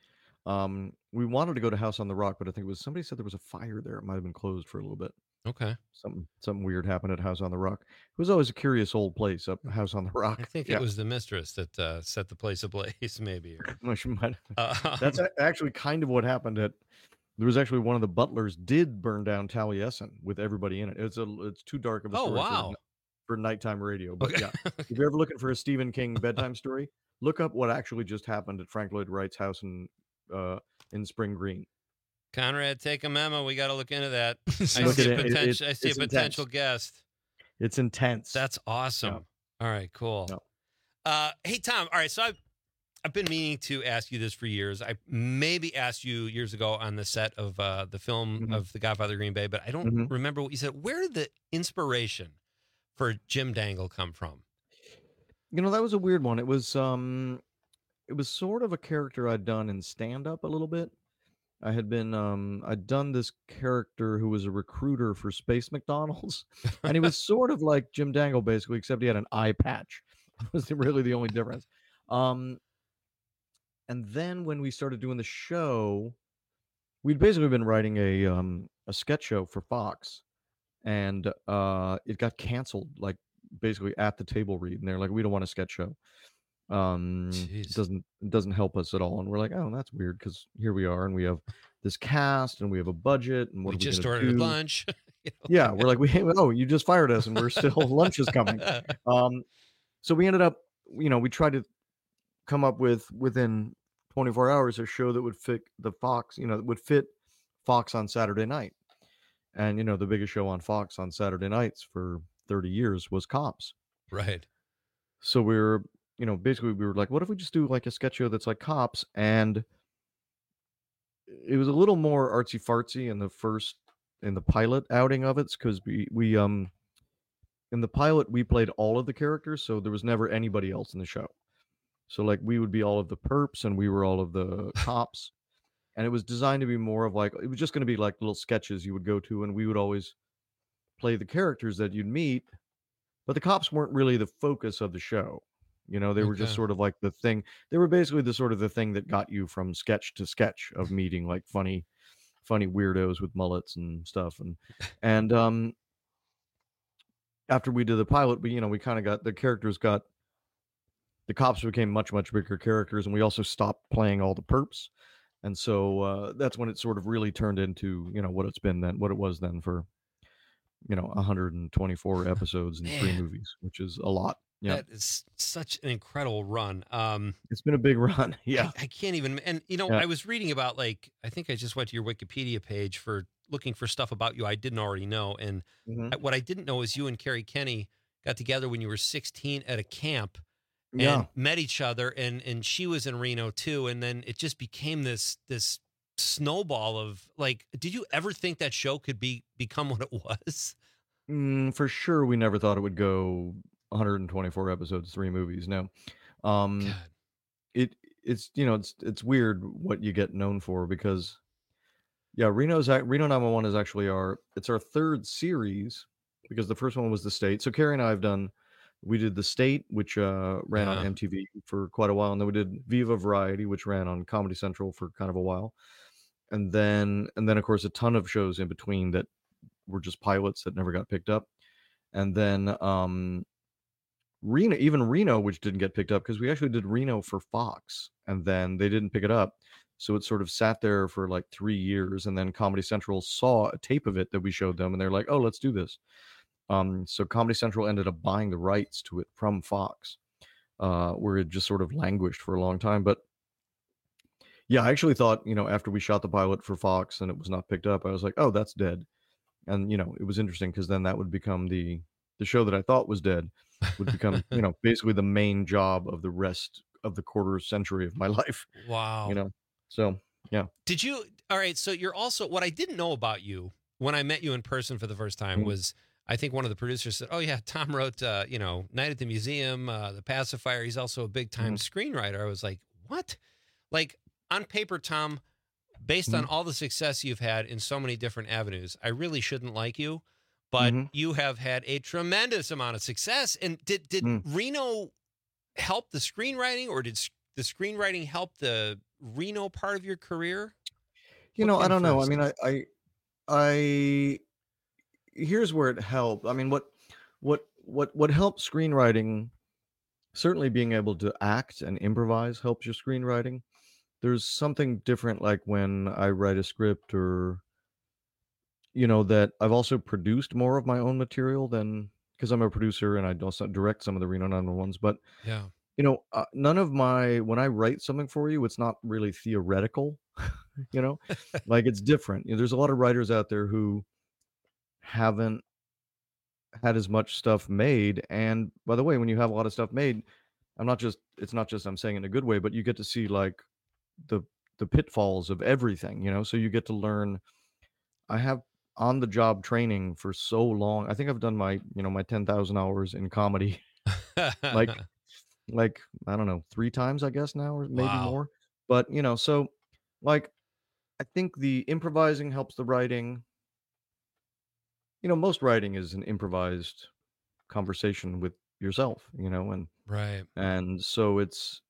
[SPEAKER 18] We wanted to go to House on the Rock, but I think somebody said there was a fire there. It might have been closed for a little bit.
[SPEAKER 13] Okay.
[SPEAKER 18] Something weird happened at House on the Rock. It was always a curious old place up House on the Rock.
[SPEAKER 13] I think
[SPEAKER 18] Yeah.
[SPEAKER 13] it was the mistress that set the place ablaze, maybe.
[SPEAKER 18] Well, she might have. That's actually kind of what happened there was actually one of the butlers did burn down Taliesin with everybody in it. It's too dark of a
[SPEAKER 13] Oh,
[SPEAKER 18] story
[SPEAKER 13] wow.
[SPEAKER 18] for nighttime radio. But yeah, if you're ever looking for a Stephen King bedtime story, look up what actually just happened at Frank Lloyd Wright's house in Spring Green.
[SPEAKER 13] Conrad, take a memo. We got to look into that. I
[SPEAKER 18] Look
[SPEAKER 13] see
[SPEAKER 18] at
[SPEAKER 13] a
[SPEAKER 18] it.
[SPEAKER 13] potential. I see a
[SPEAKER 18] It's intense.
[SPEAKER 13] potential guest.
[SPEAKER 18] It's intense.
[SPEAKER 13] That's awesome. All right, cool.
[SPEAKER 18] No.
[SPEAKER 13] Hey, Tom. All right, so I've been meaning to ask you this for years. I maybe asked you years ago on the set of the film of The Godfather of Green Bay, but I don't remember what you said. Where did the inspiration for Jim Dangle come from?
[SPEAKER 18] That was a weird one. It was sort of a character I'd done in stand-up a little bit. I had been I'd done this character who was a recruiter for Space McDonald's, and he was sort of like Jim Dangle basically, except he had an eye patch. That was really the only difference. And then when we started doing the show, we'd basically been writing a sketch show for Fox, and it got canceled like basically at the table read, and they're like, "We don't want a sketch show. It doesn't help us at all." And we're like, "Oh, that's weird," because here we are, and we have this cast, and we have a budget, and what
[SPEAKER 13] We
[SPEAKER 18] are we
[SPEAKER 13] just
[SPEAKER 18] gonna
[SPEAKER 13] ordered
[SPEAKER 18] do?
[SPEAKER 13] lunch.
[SPEAKER 18] Yeah, we're like, you just fired us, and we're still lunch is coming. So we ended up, we tried to come up with within 24 hours a show that would fit the Fox, that would fit Fox on Saturday night. And the biggest show on Fox on Saturday nights for 30 years was Cops.
[SPEAKER 13] Right.
[SPEAKER 18] So we were like, what if we just do like a sketch show that's like Cops? And it was a little more artsy fartsy in the pilot outing of it, because we in the pilot we played all of the characters, so there was never anybody else in the show. So like we would be all of the perps, and we were all of the cops, and it was designed to be more of like, it was just going to be like little sketches you would go to, and we would always play the characters that you'd meet, but the cops weren't really the focus of the show. They were just
[SPEAKER 13] Okay.
[SPEAKER 18] sort of like the thing. They were basically the thing that got you from sketch to sketch of meeting like funny weirdos with mullets and stuff. And after we did the pilot, we kind of got the cops became much, much bigger characters, and we also stopped playing all the perps. And so that's when it sort of really turned into, what it was then for, 124 episodes and 3
[SPEAKER 13] Man.
[SPEAKER 18] movies, which is a lot. Yeah.
[SPEAKER 13] That is such an incredible run.
[SPEAKER 18] It's been a big run. Yeah.
[SPEAKER 13] I can't even, and
[SPEAKER 18] Yeah.
[SPEAKER 13] I was reading about I think I just went to your Wikipedia page for looking for stuff about you I didn't already know. And what I didn't know is you and Carrie Kenny got together when you were 16 at a camp and
[SPEAKER 18] Yeah.
[SPEAKER 13] met each other, and she was in Reno too. And then it just became this snowball of like, did you ever think that show could become what it was?
[SPEAKER 18] For sure, we never thought it would go 124 episodes, 3 movies. No, it's it's weird what you get known for because, yeah, Reno 911 is actually our 3rd series because the first one was The State. So Carrie and I we did The State, which ran on MTV for quite a while, and then we did Viva Variety, which ran on Comedy Central for kind of a while, and then of course a ton of shows in between that were just pilots that never got picked up, and then Reno, which didn't get picked up because we actually did Reno for Fox, and then they didn't pick it up, so it sort of sat there for like 3 years, and then Comedy Central saw a tape of it that we showed them, and they're like, "Oh, let's do this." So Comedy Central ended up buying the rights to it from Fox, where it just sort of languished for a long time. But yeah, I actually thought, after we shot the pilot for Fox and it was not picked up, I was like, "Oh, that's dead." And it was interesting because then that would become the show that I thought was dead would become basically the main job of the rest of the quarter century of my life.
[SPEAKER 13] Wow.
[SPEAKER 18] So yeah.
[SPEAKER 13] Did you? All right. So you're also, what I didn't know about you when I met you in person for the first time was, I think one of the producers said, "Oh yeah, Tom wrote, Night at the Museum, The Pacifier. He's also a big time screenwriter." I was like, "What?" Like on paper, Tom, based on all the success you've had in so many different avenues, I really shouldn't like you, but you have had a tremendous amount of success. And did Reno help the screenwriting, or did the screenwriting help the Reno part of your career?
[SPEAKER 18] I don't know. I mean, I here's where it helped. I mean, what helped screenwriting, certainly being able to act and improvise helps your screenwriting. There's something different, like when I write a script or, that I've also produced more of my own material than, because I'm a producer and I also direct some of the Reno 911s. But,
[SPEAKER 13] yeah,
[SPEAKER 18] none of when I write something for you, it's not really theoretical, like it's different. There's a lot of writers out there who haven't had as much stuff made. And by the way, when you have a lot of stuff made, it's not just I'm saying it in a good way, but you get to see like the pitfalls of everything, so you get to learn. I have on the job training for so long. I think I've done my 10,000 hours in comedy like I don't know, 3 times I guess now, or maybe more. But so like I think the improvising helps the writing. Most writing is an improvised conversation with yourself, and
[SPEAKER 13] right.
[SPEAKER 18] And so it's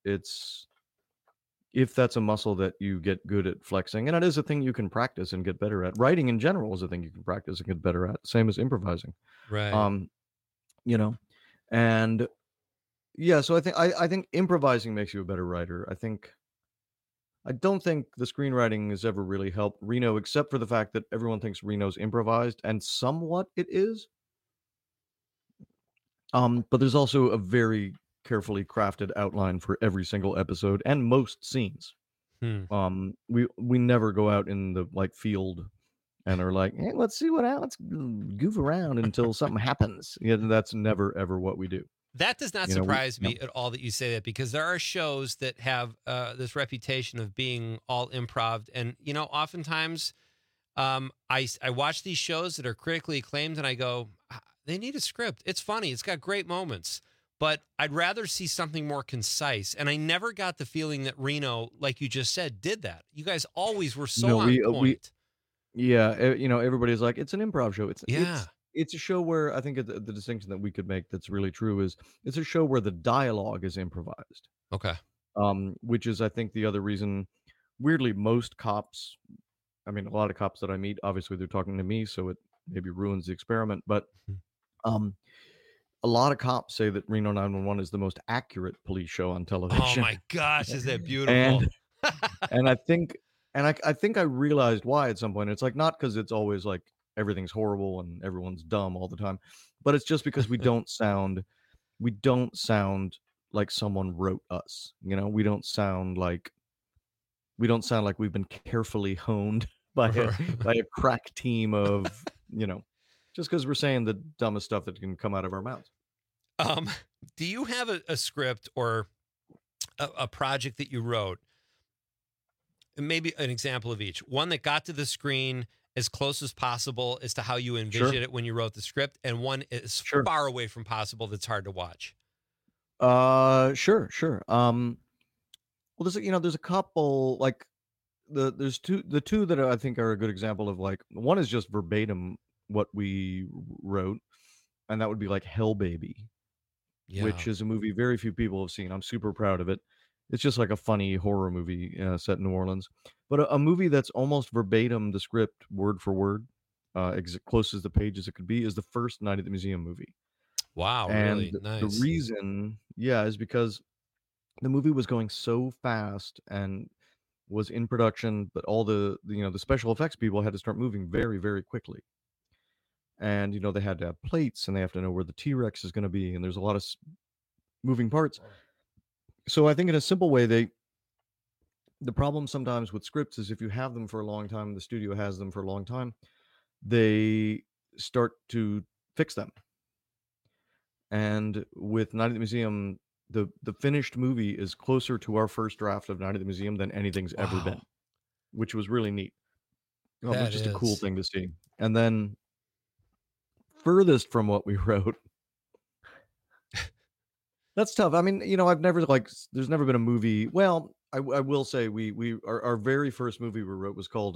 [SPEAKER 18] if that's a muscle that you get good at flexing, and it is a thing you can practice and get better at. Writing in general is a thing you can practice and get better at, same as improvising.
[SPEAKER 13] Right.
[SPEAKER 18] And yeah, so I think improvising makes you a better writer. I don't think the screenwriting has ever really helped Reno, except for the fact that everyone thinks Reno's improvised, and somewhat it is. But there's also a very carefully crafted outline for every single episode and most scenes. We never go out in the field and are like, "Hey, let's goof around until something happens." That's never ever what we do.
[SPEAKER 13] That does not surprise me at all that you say that, because there are shows that have this reputation of being all improv. And, oftentimes I watch these shows that are critically acclaimed and I go, they need a script. It's funny. It's got great moments, but I'd rather see something more concise. And I never got the feeling that Reno, like you just said, did that. You guys always were so on point.
[SPEAKER 18] Everybody's like, it's an improv show. It's a show where I think the distinction that we could make that's really true is it's a show where the dialogue is improvised.
[SPEAKER 13] Okay.
[SPEAKER 18] Which is, I think, the other reason, weirdly, most cops, I mean, a lot of cops that I meet, obviously they're talking to me, so it maybe ruins the experiment. But a lot of cops say that Reno 911 is the most accurate police show on television.
[SPEAKER 13] Oh my gosh, is that beautiful?
[SPEAKER 18] And I think I realized why at some point. It's like, not because it's always like everything's horrible and everyone's dumb all the time, but it's just because we don't sound like someone wrote us. We don't sound like we've been carefully honed by a crack team of just because we're saying the dumbest stuff that can come out of our mouths.
[SPEAKER 13] Do you have a script or a project that you wrote? maybe an example of each. One that got to the screen as close as possible as to how you envisioned it when you wrote the script, and one is far away from possible that's hard to watch.
[SPEAKER 18] Sure. Well, there's a couple, like the two that I think are a good example of, like, one is just verbatim what we wrote, and that would be like Hell Baby, which is a movie very few people have seen. I'm super proud of it. It's just like a funny horror movie set in New Orleans, but a movie that's almost verbatim the script, word for word, as close as the page as it could be, is the first Night at the Museum movie.
[SPEAKER 13] Wow,
[SPEAKER 18] and
[SPEAKER 13] really nice.
[SPEAKER 18] The reason, is because the movie was going so fast and was in production, but all the special effects people had to start moving very, very quickly. And they had to have plates, and they have to know where the T-Rex is going to be, and there's a lot of moving parts. So I think in a simple way, the problem sometimes with scripts is if you have them for a long time, the studio has them for a long time, they start to fix them. And with Night at the Museum, the finished movie is closer to our first draft of Night at the Museum than anything's ever been, which was really neat. It was just a cool thing to see. And then furthest from what we wrote, that's tough. I mean, I've never there's never been a movie. Well, I will say our very first movie we wrote was called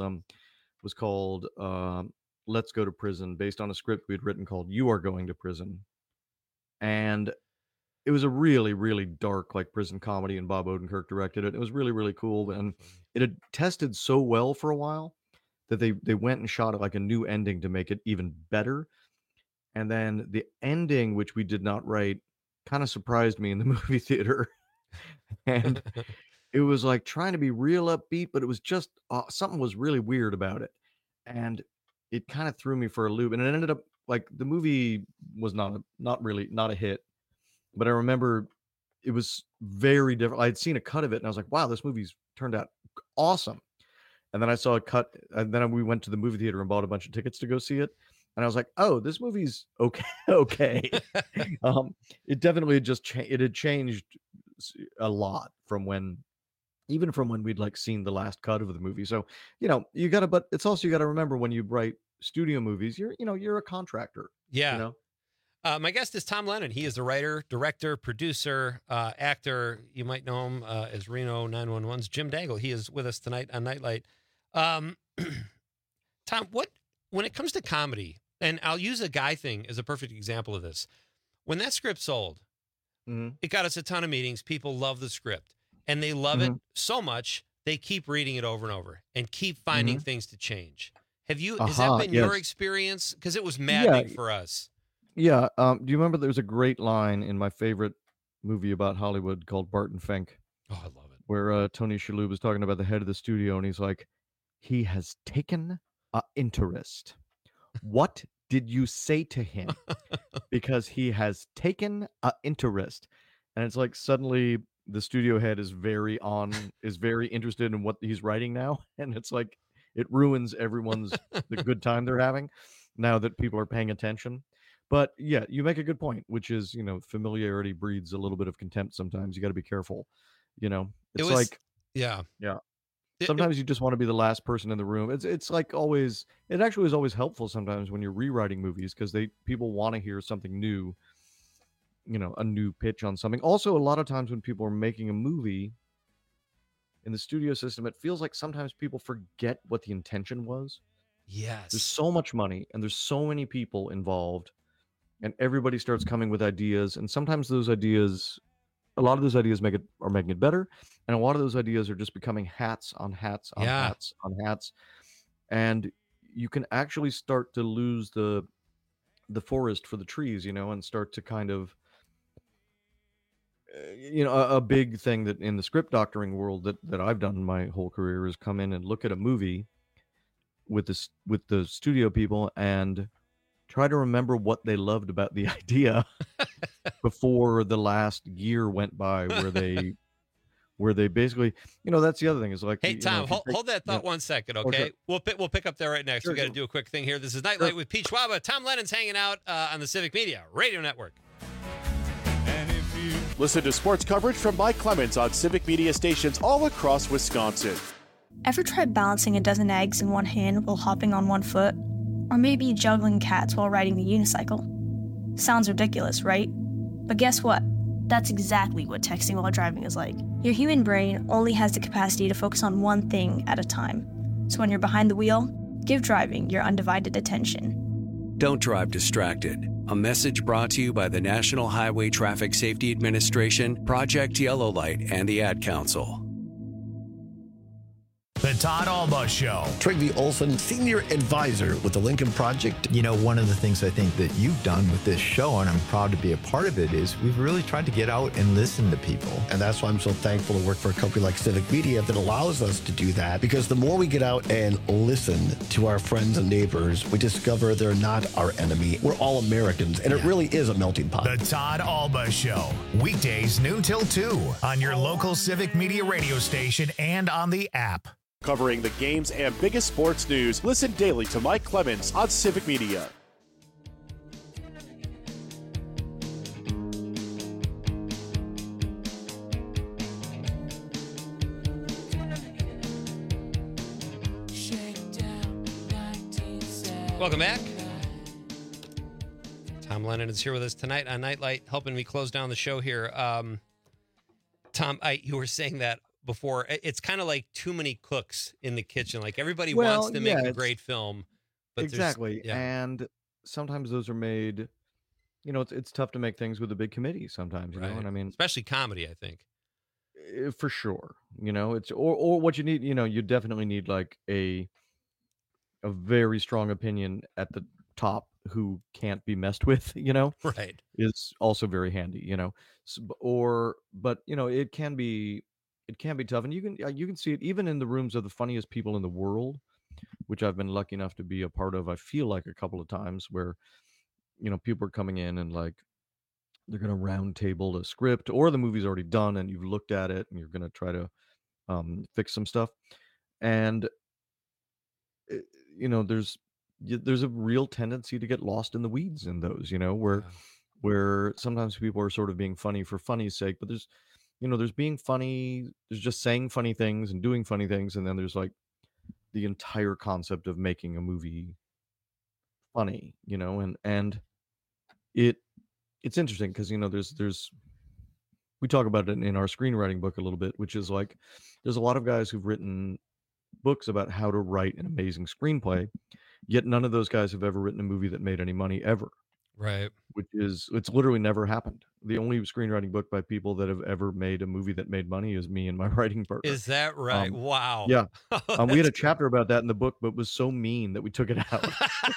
[SPEAKER 18] Let's Go to Prison, based on a script we'd written called You Are Going to Prison. And it was a really, really dark, like, prison comedy, and Bob Odenkirk directed it. It was really, really cool. And it had tested so well for a while that they went and shot it like a new ending to make it even better. And then the ending, which we did not write, kind of surprised me in the movie theater. And it was like trying to be real upbeat, but it was just something was really weird about it. And it kind of threw me for a loop. And it ended up, like, the movie was not a hit. But I remember it was very different. I had seen a cut of it, and I was like, wow, this movie's turned out awesome. And then I saw a cut, and then we went to the movie theater and bought a bunch of tickets to go see it. And I was like, oh, this movie's okay. It definitely it had changed a lot from when we'd like seen the last cut of the movie. So, but it's also, you got to remember when you write studio movies, you're a contractor.
[SPEAKER 13] Yeah. My guest is Tom Lennon. He is the writer, director, producer, actor. You might know him as Reno 911's Jim Daigle. He is with us tonight on Nightlight. Tom, when it comes to comedy, and I'll use a Guy thing as a perfect example of this. When that script sold, it got us a ton of meetings. People love the script, and they love it so much, they keep reading it over and over and keep finding things to change. Has that been your experience? Because it was maddening for us.
[SPEAKER 18] Yeah. Do you remember there was a great line in my favorite movie about Hollywood called Barton Fink?
[SPEAKER 13] Oh, I love it.
[SPEAKER 18] Where Tony Shalhoub was talking about the head of the studio, and he's like, he has taken an interest. What did you say to him? Because he has taken an interest. And it's like suddenly the studio head is very interested in what he's writing now. And it's like, it ruins the good time they're having now that people are paying attention. But yeah, you make a good point, which is, familiarity breeds a little bit of contempt sometimes. You got to be careful.
[SPEAKER 13] Yeah.
[SPEAKER 18] Sometimes you just want to be the last person in the room. It's like always, it actually is always helpful sometimes when you're rewriting movies, because people want to hear something new, a new pitch on something. Also, a lot of times when people are making a movie in the studio system, it feels like sometimes people forget what the intention was.
[SPEAKER 13] Yes.
[SPEAKER 18] There's so much money and there's so many people involved, and everybody starts coming with ideas. And sometimes a lot of those ideas are making it better. And a lot of those ideas are just becoming hats on hats on hats on hats. And you can actually start to lose the forest for the trees, and start to kind of, a big thing that in the script doctoring world that I've done my whole career is come in and look at a movie with the studio people and try to remember what they loved about the idea before the last year went by, where they basically, that's the other thing is like,
[SPEAKER 13] hey, Tom, hold that thought 1 second. Okay. We'll pick up there right next.
[SPEAKER 18] Sure,
[SPEAKER 13] we got to do a quick thing here. This is Nightlight with Pete Schwaba. Tom Lennon's hanging out on the Civic Media Radio Network.
[SPEAKER 1] Listen to sports coverage from Mike Clemens on Civic Media stations all across Wisconsin.
[SPEAKER 5] Ever tried balancing a dozen eggs in one hand while hopping on one foot? Or maybe juggling cats while riding a unicycle? Sounds ridiculous, right? But guess what? That's exactly what texting while driving is like. Your human brain only has the capacity to focus on one thing at a time. So when you're behind the wheel, give driving your undivided attention.
[SPEAKER 6] Don't drive distracted. A message brought to you by the National Highway Traffic Safety Administration, Project Yellow Light, and the Ad Council.
[SPEAKER 2] The Todd Alba Show.
[SPEAKER 16] Trygve Olson, Senior Advisor with the Lincoln Project.
[SPEAKER 9] You know, one of the things I think that you've done with this show, and I'm proud to be a part of it, is we've really tried to get out and listen to people.
[SPEAKER 16] And that's why I'm so thankful to work for a company like Civic Media that allows us to do that. Because the more we get out and listen to our friends and neighbors, we discover they're not our enemy. We're all Americans, and it really is a melting pot.
[SPEAKER 2] The Todd Alba Show. Weekdays noon till 2 on your local Civic Media radio station and on the app.
[SPEAKER 1] Covering the games and biggest sports news, listen daily to Mike Clemens on Civic Media.
[SPEAKER 13] Welcome back. Tom Lennon is here with us tonight on Nightlight, helping me close down the show here. Tom, you were saying that before. It's kind of like too many cooks in the kitchen. Like everybody wants to make a great film, but
[SPEAKER 18] exactly. And sometimes those are made. You know, it's tough to make things with a big committee sometimes. You know what I mean?
[SPEAKER 13] Especially comedy, I think.
[SPEAKER 18] For sure. You know, it's or what you need. You know, you definitely need like a very strong opinion at the top who can't be messed with. You know,
[SPEAKER 13] right?
[SPEAKER 18] Is also very handy. You know, but you know, it can be tough, and you can see it even in the rooms of the funniest people in the world, which I've been lucky enough to be a part of. I feel like a couple of times where, you know, people are coming in and like they're going to round table the script, or the movie's already done and you've looked at it and you're going to try to fix some stuff, and you know, there's a real tendency to get lost in the weeds in those, you know, where sometimes people are sort of being funny for funny's sake, but there's being funny, there's just saying funny things and doing funny things, and then there's like the entire concept of making a movie funny, you know, and it's interesting because, you know, there's we talk about it in our screenwriting book a little bit, which is like there's a lot of guys who've written books about how to write an amazing screenplay, yet none of those guys have ever written a movie that made any money ever.
[SPEAKER 13] Right.
[SPEAKER 18] It's literally never happened. The only screenwriting book by people that have ever made a movie that made money is me and my writing partner.
[SPEAKER 13] Is that right? Wow.
[SPEAKER 18] Yeah. We had a chapter about that in the book, but it was so mean that we took it out.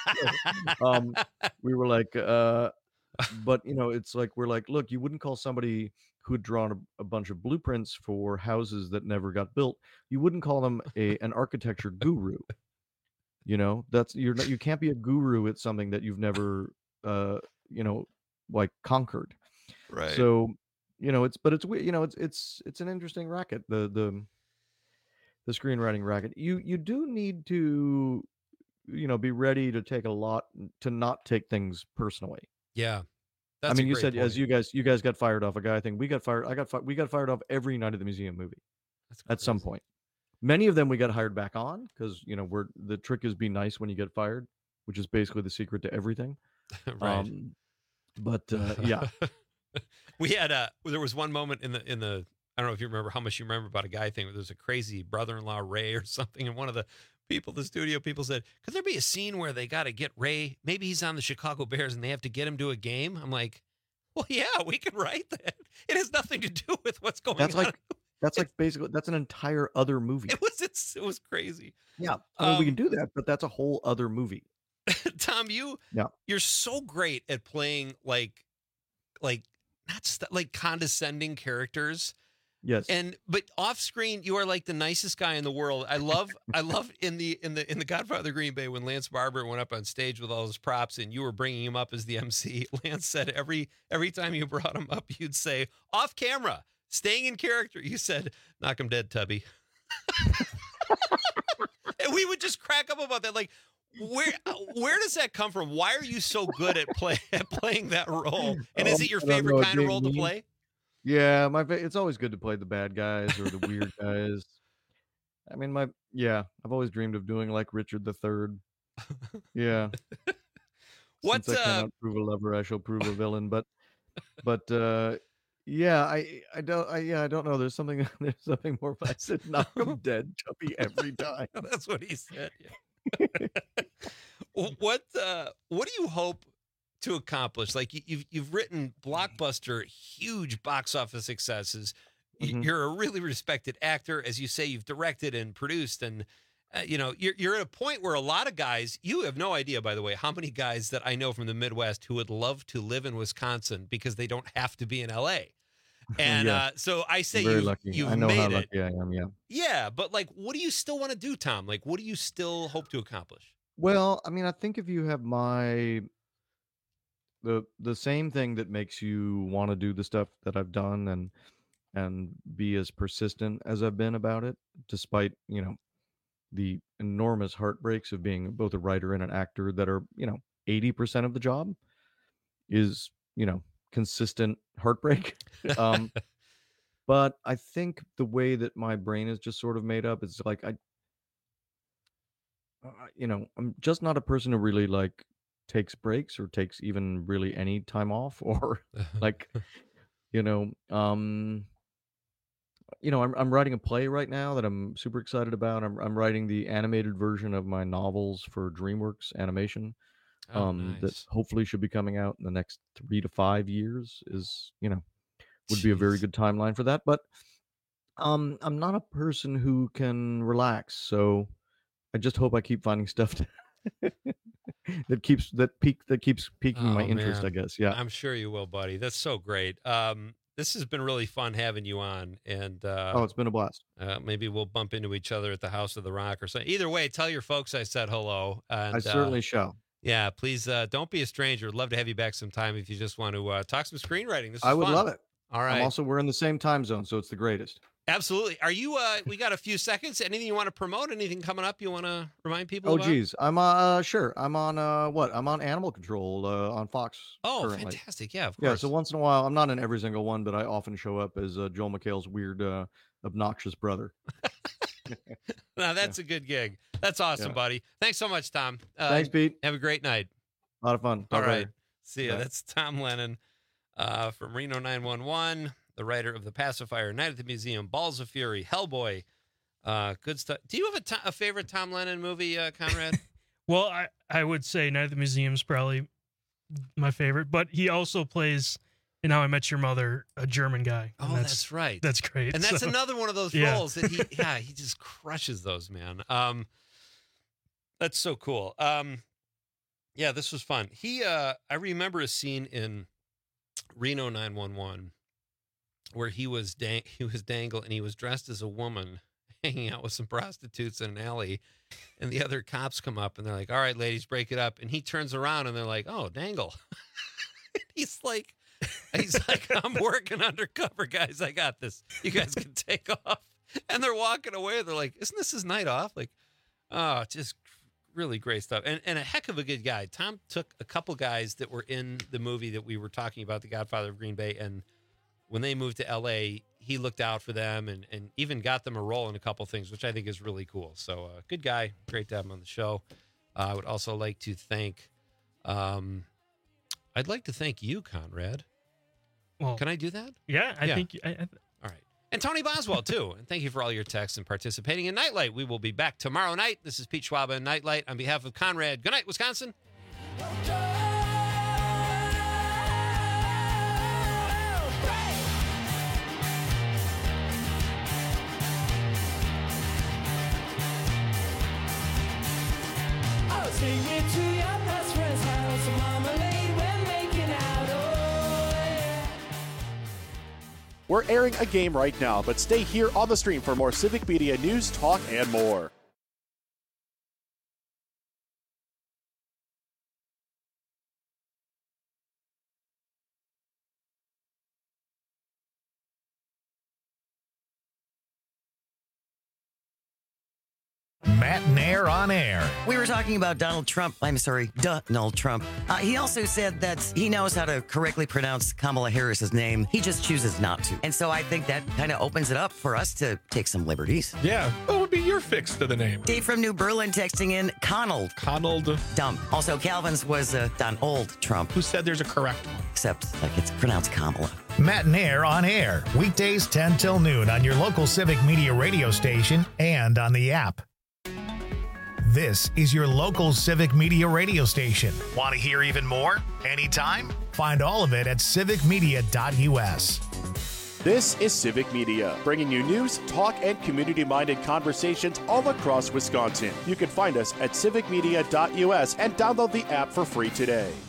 [SPEAKER 18] We were like, but you know, it's like, we're like, look, you wouldn't call somebody who had drawn a bunch of blueprints for houses that never got built, you wouldn't call them an architecture guru. You know, you can't be a guru at something that you've never you know, like conquered.
[SPEAKER 13] Right.
[SPEAKER 18] So, you know, it's you know, it's an interesting racket, the screenwriting racket. You do need to, you know, be ready to take a lot, to not take things personally.
[SPEAKER 13] Yeah.
[SPEAKER 18] I mean, you said point. As you guys got fired off a guy thing, we got fired off every Night at the Museum movie at some point. Many of them we got hired back on because, you know, the trick is be nice when you get fired, which is basically the secret to everything.
[SPEAKER 13] Right.
[SPEAKER 18] But yeah,
[SPEAKER 13] we had there was one moment in the I don't know if you remember how much you remember about a guy thing where there's a crazy brother-in-law Ray or something, and one of the studio people said, could there be a scene where they got to get Ray, maybe he's on the Chicago Bears and they have to get him to a game? I'm like, well, yeah, we can write that. It has nothing to do with what's going on.
[SPEAKER 18] That's like basically that's an entire other movie.
[SPEAKER 13] It was crazy.
[SPEAKER 18] Yeah, I mean, we can do that, but that's a whole other movie.
[SPEAKER 13] Tom, you're so great at playing like condescending characters.
[SPEAKER 18] Yes.
[SPEAKER 13] But off screen, you are like the nicest guy in the world. I love in the Godfather Green Bay when Lance Barber went up on stage with all his props and you were bringing him up as the MC. Lance said every time you brought him up, you'd say off camera, staying in character. You said, "Knock him dead, Tubby." And we would just crack up about that. Like, where does that come from? Why are you so good at playing that role? And is it your favorite kind of role to play?
[SPEAKER 18] Yeah, it's always good to play the bad guys or the weird guys. I mean, I've always dreamed of doing like Richard III. Yeah.
[SPEAKER 13] What?
[SPEAKER 18] Since I cannot prove a lover, I shall prove a villain. But yeah, I don't know. There's something more. I said knock 'em dead, Chubby, every time.
[SPEAKER 13] That's what he said. Yeah. What do you hope to accomplish? Like you've written blockbuster, huge box office successes. You're a really respected actor, as you say. You've directed and produced, and you're at a point where a lot of guys. You have no idea, by the way, how many guys that I know from the Midwest who would love to live in Wisconsin because they don't have to be in L.A. And so I say
[SPEAKER 18] very lucky.
[SPEAKER 13] You've
[SPEAKER 18] I know
[SPEAKER 13] made
[SPEAKER 18] how
[SPEAKER 13] it.
[SPEAKER 18] lucky I am. Yeah.
[SPEAKER 13] Yeah, but like, what do you still want to do, Tom? Like, what do you still hope to accomplish?
[SPEAKER 18] Well, I mean, I think if you have the same thing that makes you want to do the stuff that I've done and be as persistent as I've been about it, despite, the enormous heartbreaks of being both a writer and an actor that are, 80% of the job is, consistent heartbreak. But I think the way that my brain is just sort of made up, it's like I'm just not a person who really like takes breaks or takes even really any time off or like, I'm writing a play right now that I'm super excited about. I'm writing the animated version of my novels for DreamWorks Animation.
[SPEAKER 13] Nice.
[SPEAKER 18] That hopefully should be coming out in the next 3 to 5 years would be a very good timeline for that. But I'm not a person who can relax, so I just hope I keep finding stuff that keeps piquing my interest,
[SPEAKER 13] man.
[SPEAKER 18] I guess. Yeah.
[SPEAKER 13] I'm sure you will, buddy. That's so great. This has been really fun having you on, and
[SPEAKER 18] it's been a blast.
[SPEAKER 13] Maybe we'll bump into each other at the House of the Rock or something. Either way, tell your folks I said hello. And,
[SPEAKER 18] I certainly shall.
[SPEAKER 13] Yeah, please don't be a stranger. I'd love to have you back sometime if you just want to talk some screenwriting. This is
[SPEAKER 18] I would
[SPEAKER 13] fun.
[SPEAKER 18] love it.
[SPEAKER 13] All right.
[SPEAKER 18] We're in the same time zone, so it's the greatest.
[SPEAKER 13] Absolutely. Are you? We got a few seconds. Anything you want to promote? Anything coming up you want to remind people about?
[SPEAKER 18] Geez, I'm sure. I'm on what? I'm on Animal Control on Fox.
[SPEAKER 13] Oh,
[SPEAKER 18] currently.
[SPEAKER 13] fantastic! Yeah, of course.
[SPEAKER 18] Yeah. So once in a while, I'm not in every single one, but I often show up as Joel McHale's weird, obnoxious brother.
[SPEAKER 13] Now that's a good gig. That's awesome, buddy. Thanks so much, Tom.
[SPEAKER 18] Thanks, Pete.
[SPEAKER 13] Have a great night.
[SPEAKER 18] A lot of fun.
[SPEAKER 13] All right.
[SPEAKER 18] Later.
[SPEAKER 13] See ya.
[SPEAKER 18] Bye.
[SPEAKER 13] That's Tom Lennon from Reno 911, the writer of The Pacifier, Night at the Museum, Balls of Fury, Hellboy. Good stuff. Do you have a favorite Tom Lennon movie, Conrad?
[SPEAKER 3] Well, I would say Night at the Museum is probably my favorite, but he also plays in How I Met Your Mother, a German guy.
[SPEAKER 13] Oh, that's right.
[SPEAKER 3] That's great.
[SPEAKER 13] And that's another one of those
[SPEAKER 3] Yeah.
[SPEAKER 13] roles that he just crushes those, man. That's so cool. Yeah, this was fun. I remember a scene in Reno 911 where he was dangled and he was dressed as a woman hanging out with some prostitutes in an alley, and the other cops come up and they're like, "All right, ladies, break it up." And he turns around and they're like, "Oh, Dangle." He's like, "I'm working undercover, guys. I got this. You guys can take off." And they're walking away. They're like, "Isn't this his night off?" Like, oh, just really great stuff. And a heck of a good guy. Tom took a couple guys that were in the movie that we were talking about, The Godfather of Green Bay, and when they moved to L.A., he looked out for them and even got them a role in a couple things, which I think is really cool. So good guy. Great to have him on the show. I would also like to thank I'd like to thank you, Conrad.
[SPEAKER 3] Well,
[SPEAKER 13] can I do that?
[SPEAKER 3] Yeah, I think.
[SPEAKER 13] All right. And Tony Boswell, too. And thank you for all your texts and participating in Nightlight. We will be back tomorrow night. This is Pete Schwab in Nightlight. On behalf of Conrad, good night, Wisconsin.
[SPEAKER 15] I'll take you to your best friend's house. Marmalade, we're making out. Oh, yeah.
[SPEAKER 1] We're airing a game right now, but stay here on the stream for more Civic Media news, talk, and more.
[SPEAKER 2] Matt Nair on air.
[SPEAKER 4] We were talking about Donald Trump. I'm sorry, Donald Trump. He also said that he knows how to correctly pronounce Kamala Harris's name. He just chooses not to. And so I think that kind of opens it up for us to take some liberties.
[SPEAKER 14] Yeah. What would be your fix to the name?
[SPEAKER 4] Dave from New Berlin texting in Conald. Dumb. Also, Calvin's was Donald Trump.
[SPEAKER 14] Who said there's a correct one?
[SPEAKER 4] Except like it's pronounced Kamala.
[SPEAKER 2] Matt Nair on air. Weekdays 10 till noon on your local Civic Media radio station and on the app. This is your local Civic Media radio station. Want to hear even more? Anytime? Find all of it at civicmedia.us.
[SPEAKER 1] This is Civic Media, bringing you news, talk, and community-minded conversations all across Wisconsin. You can find us at civicmedia.us and download the app for free today.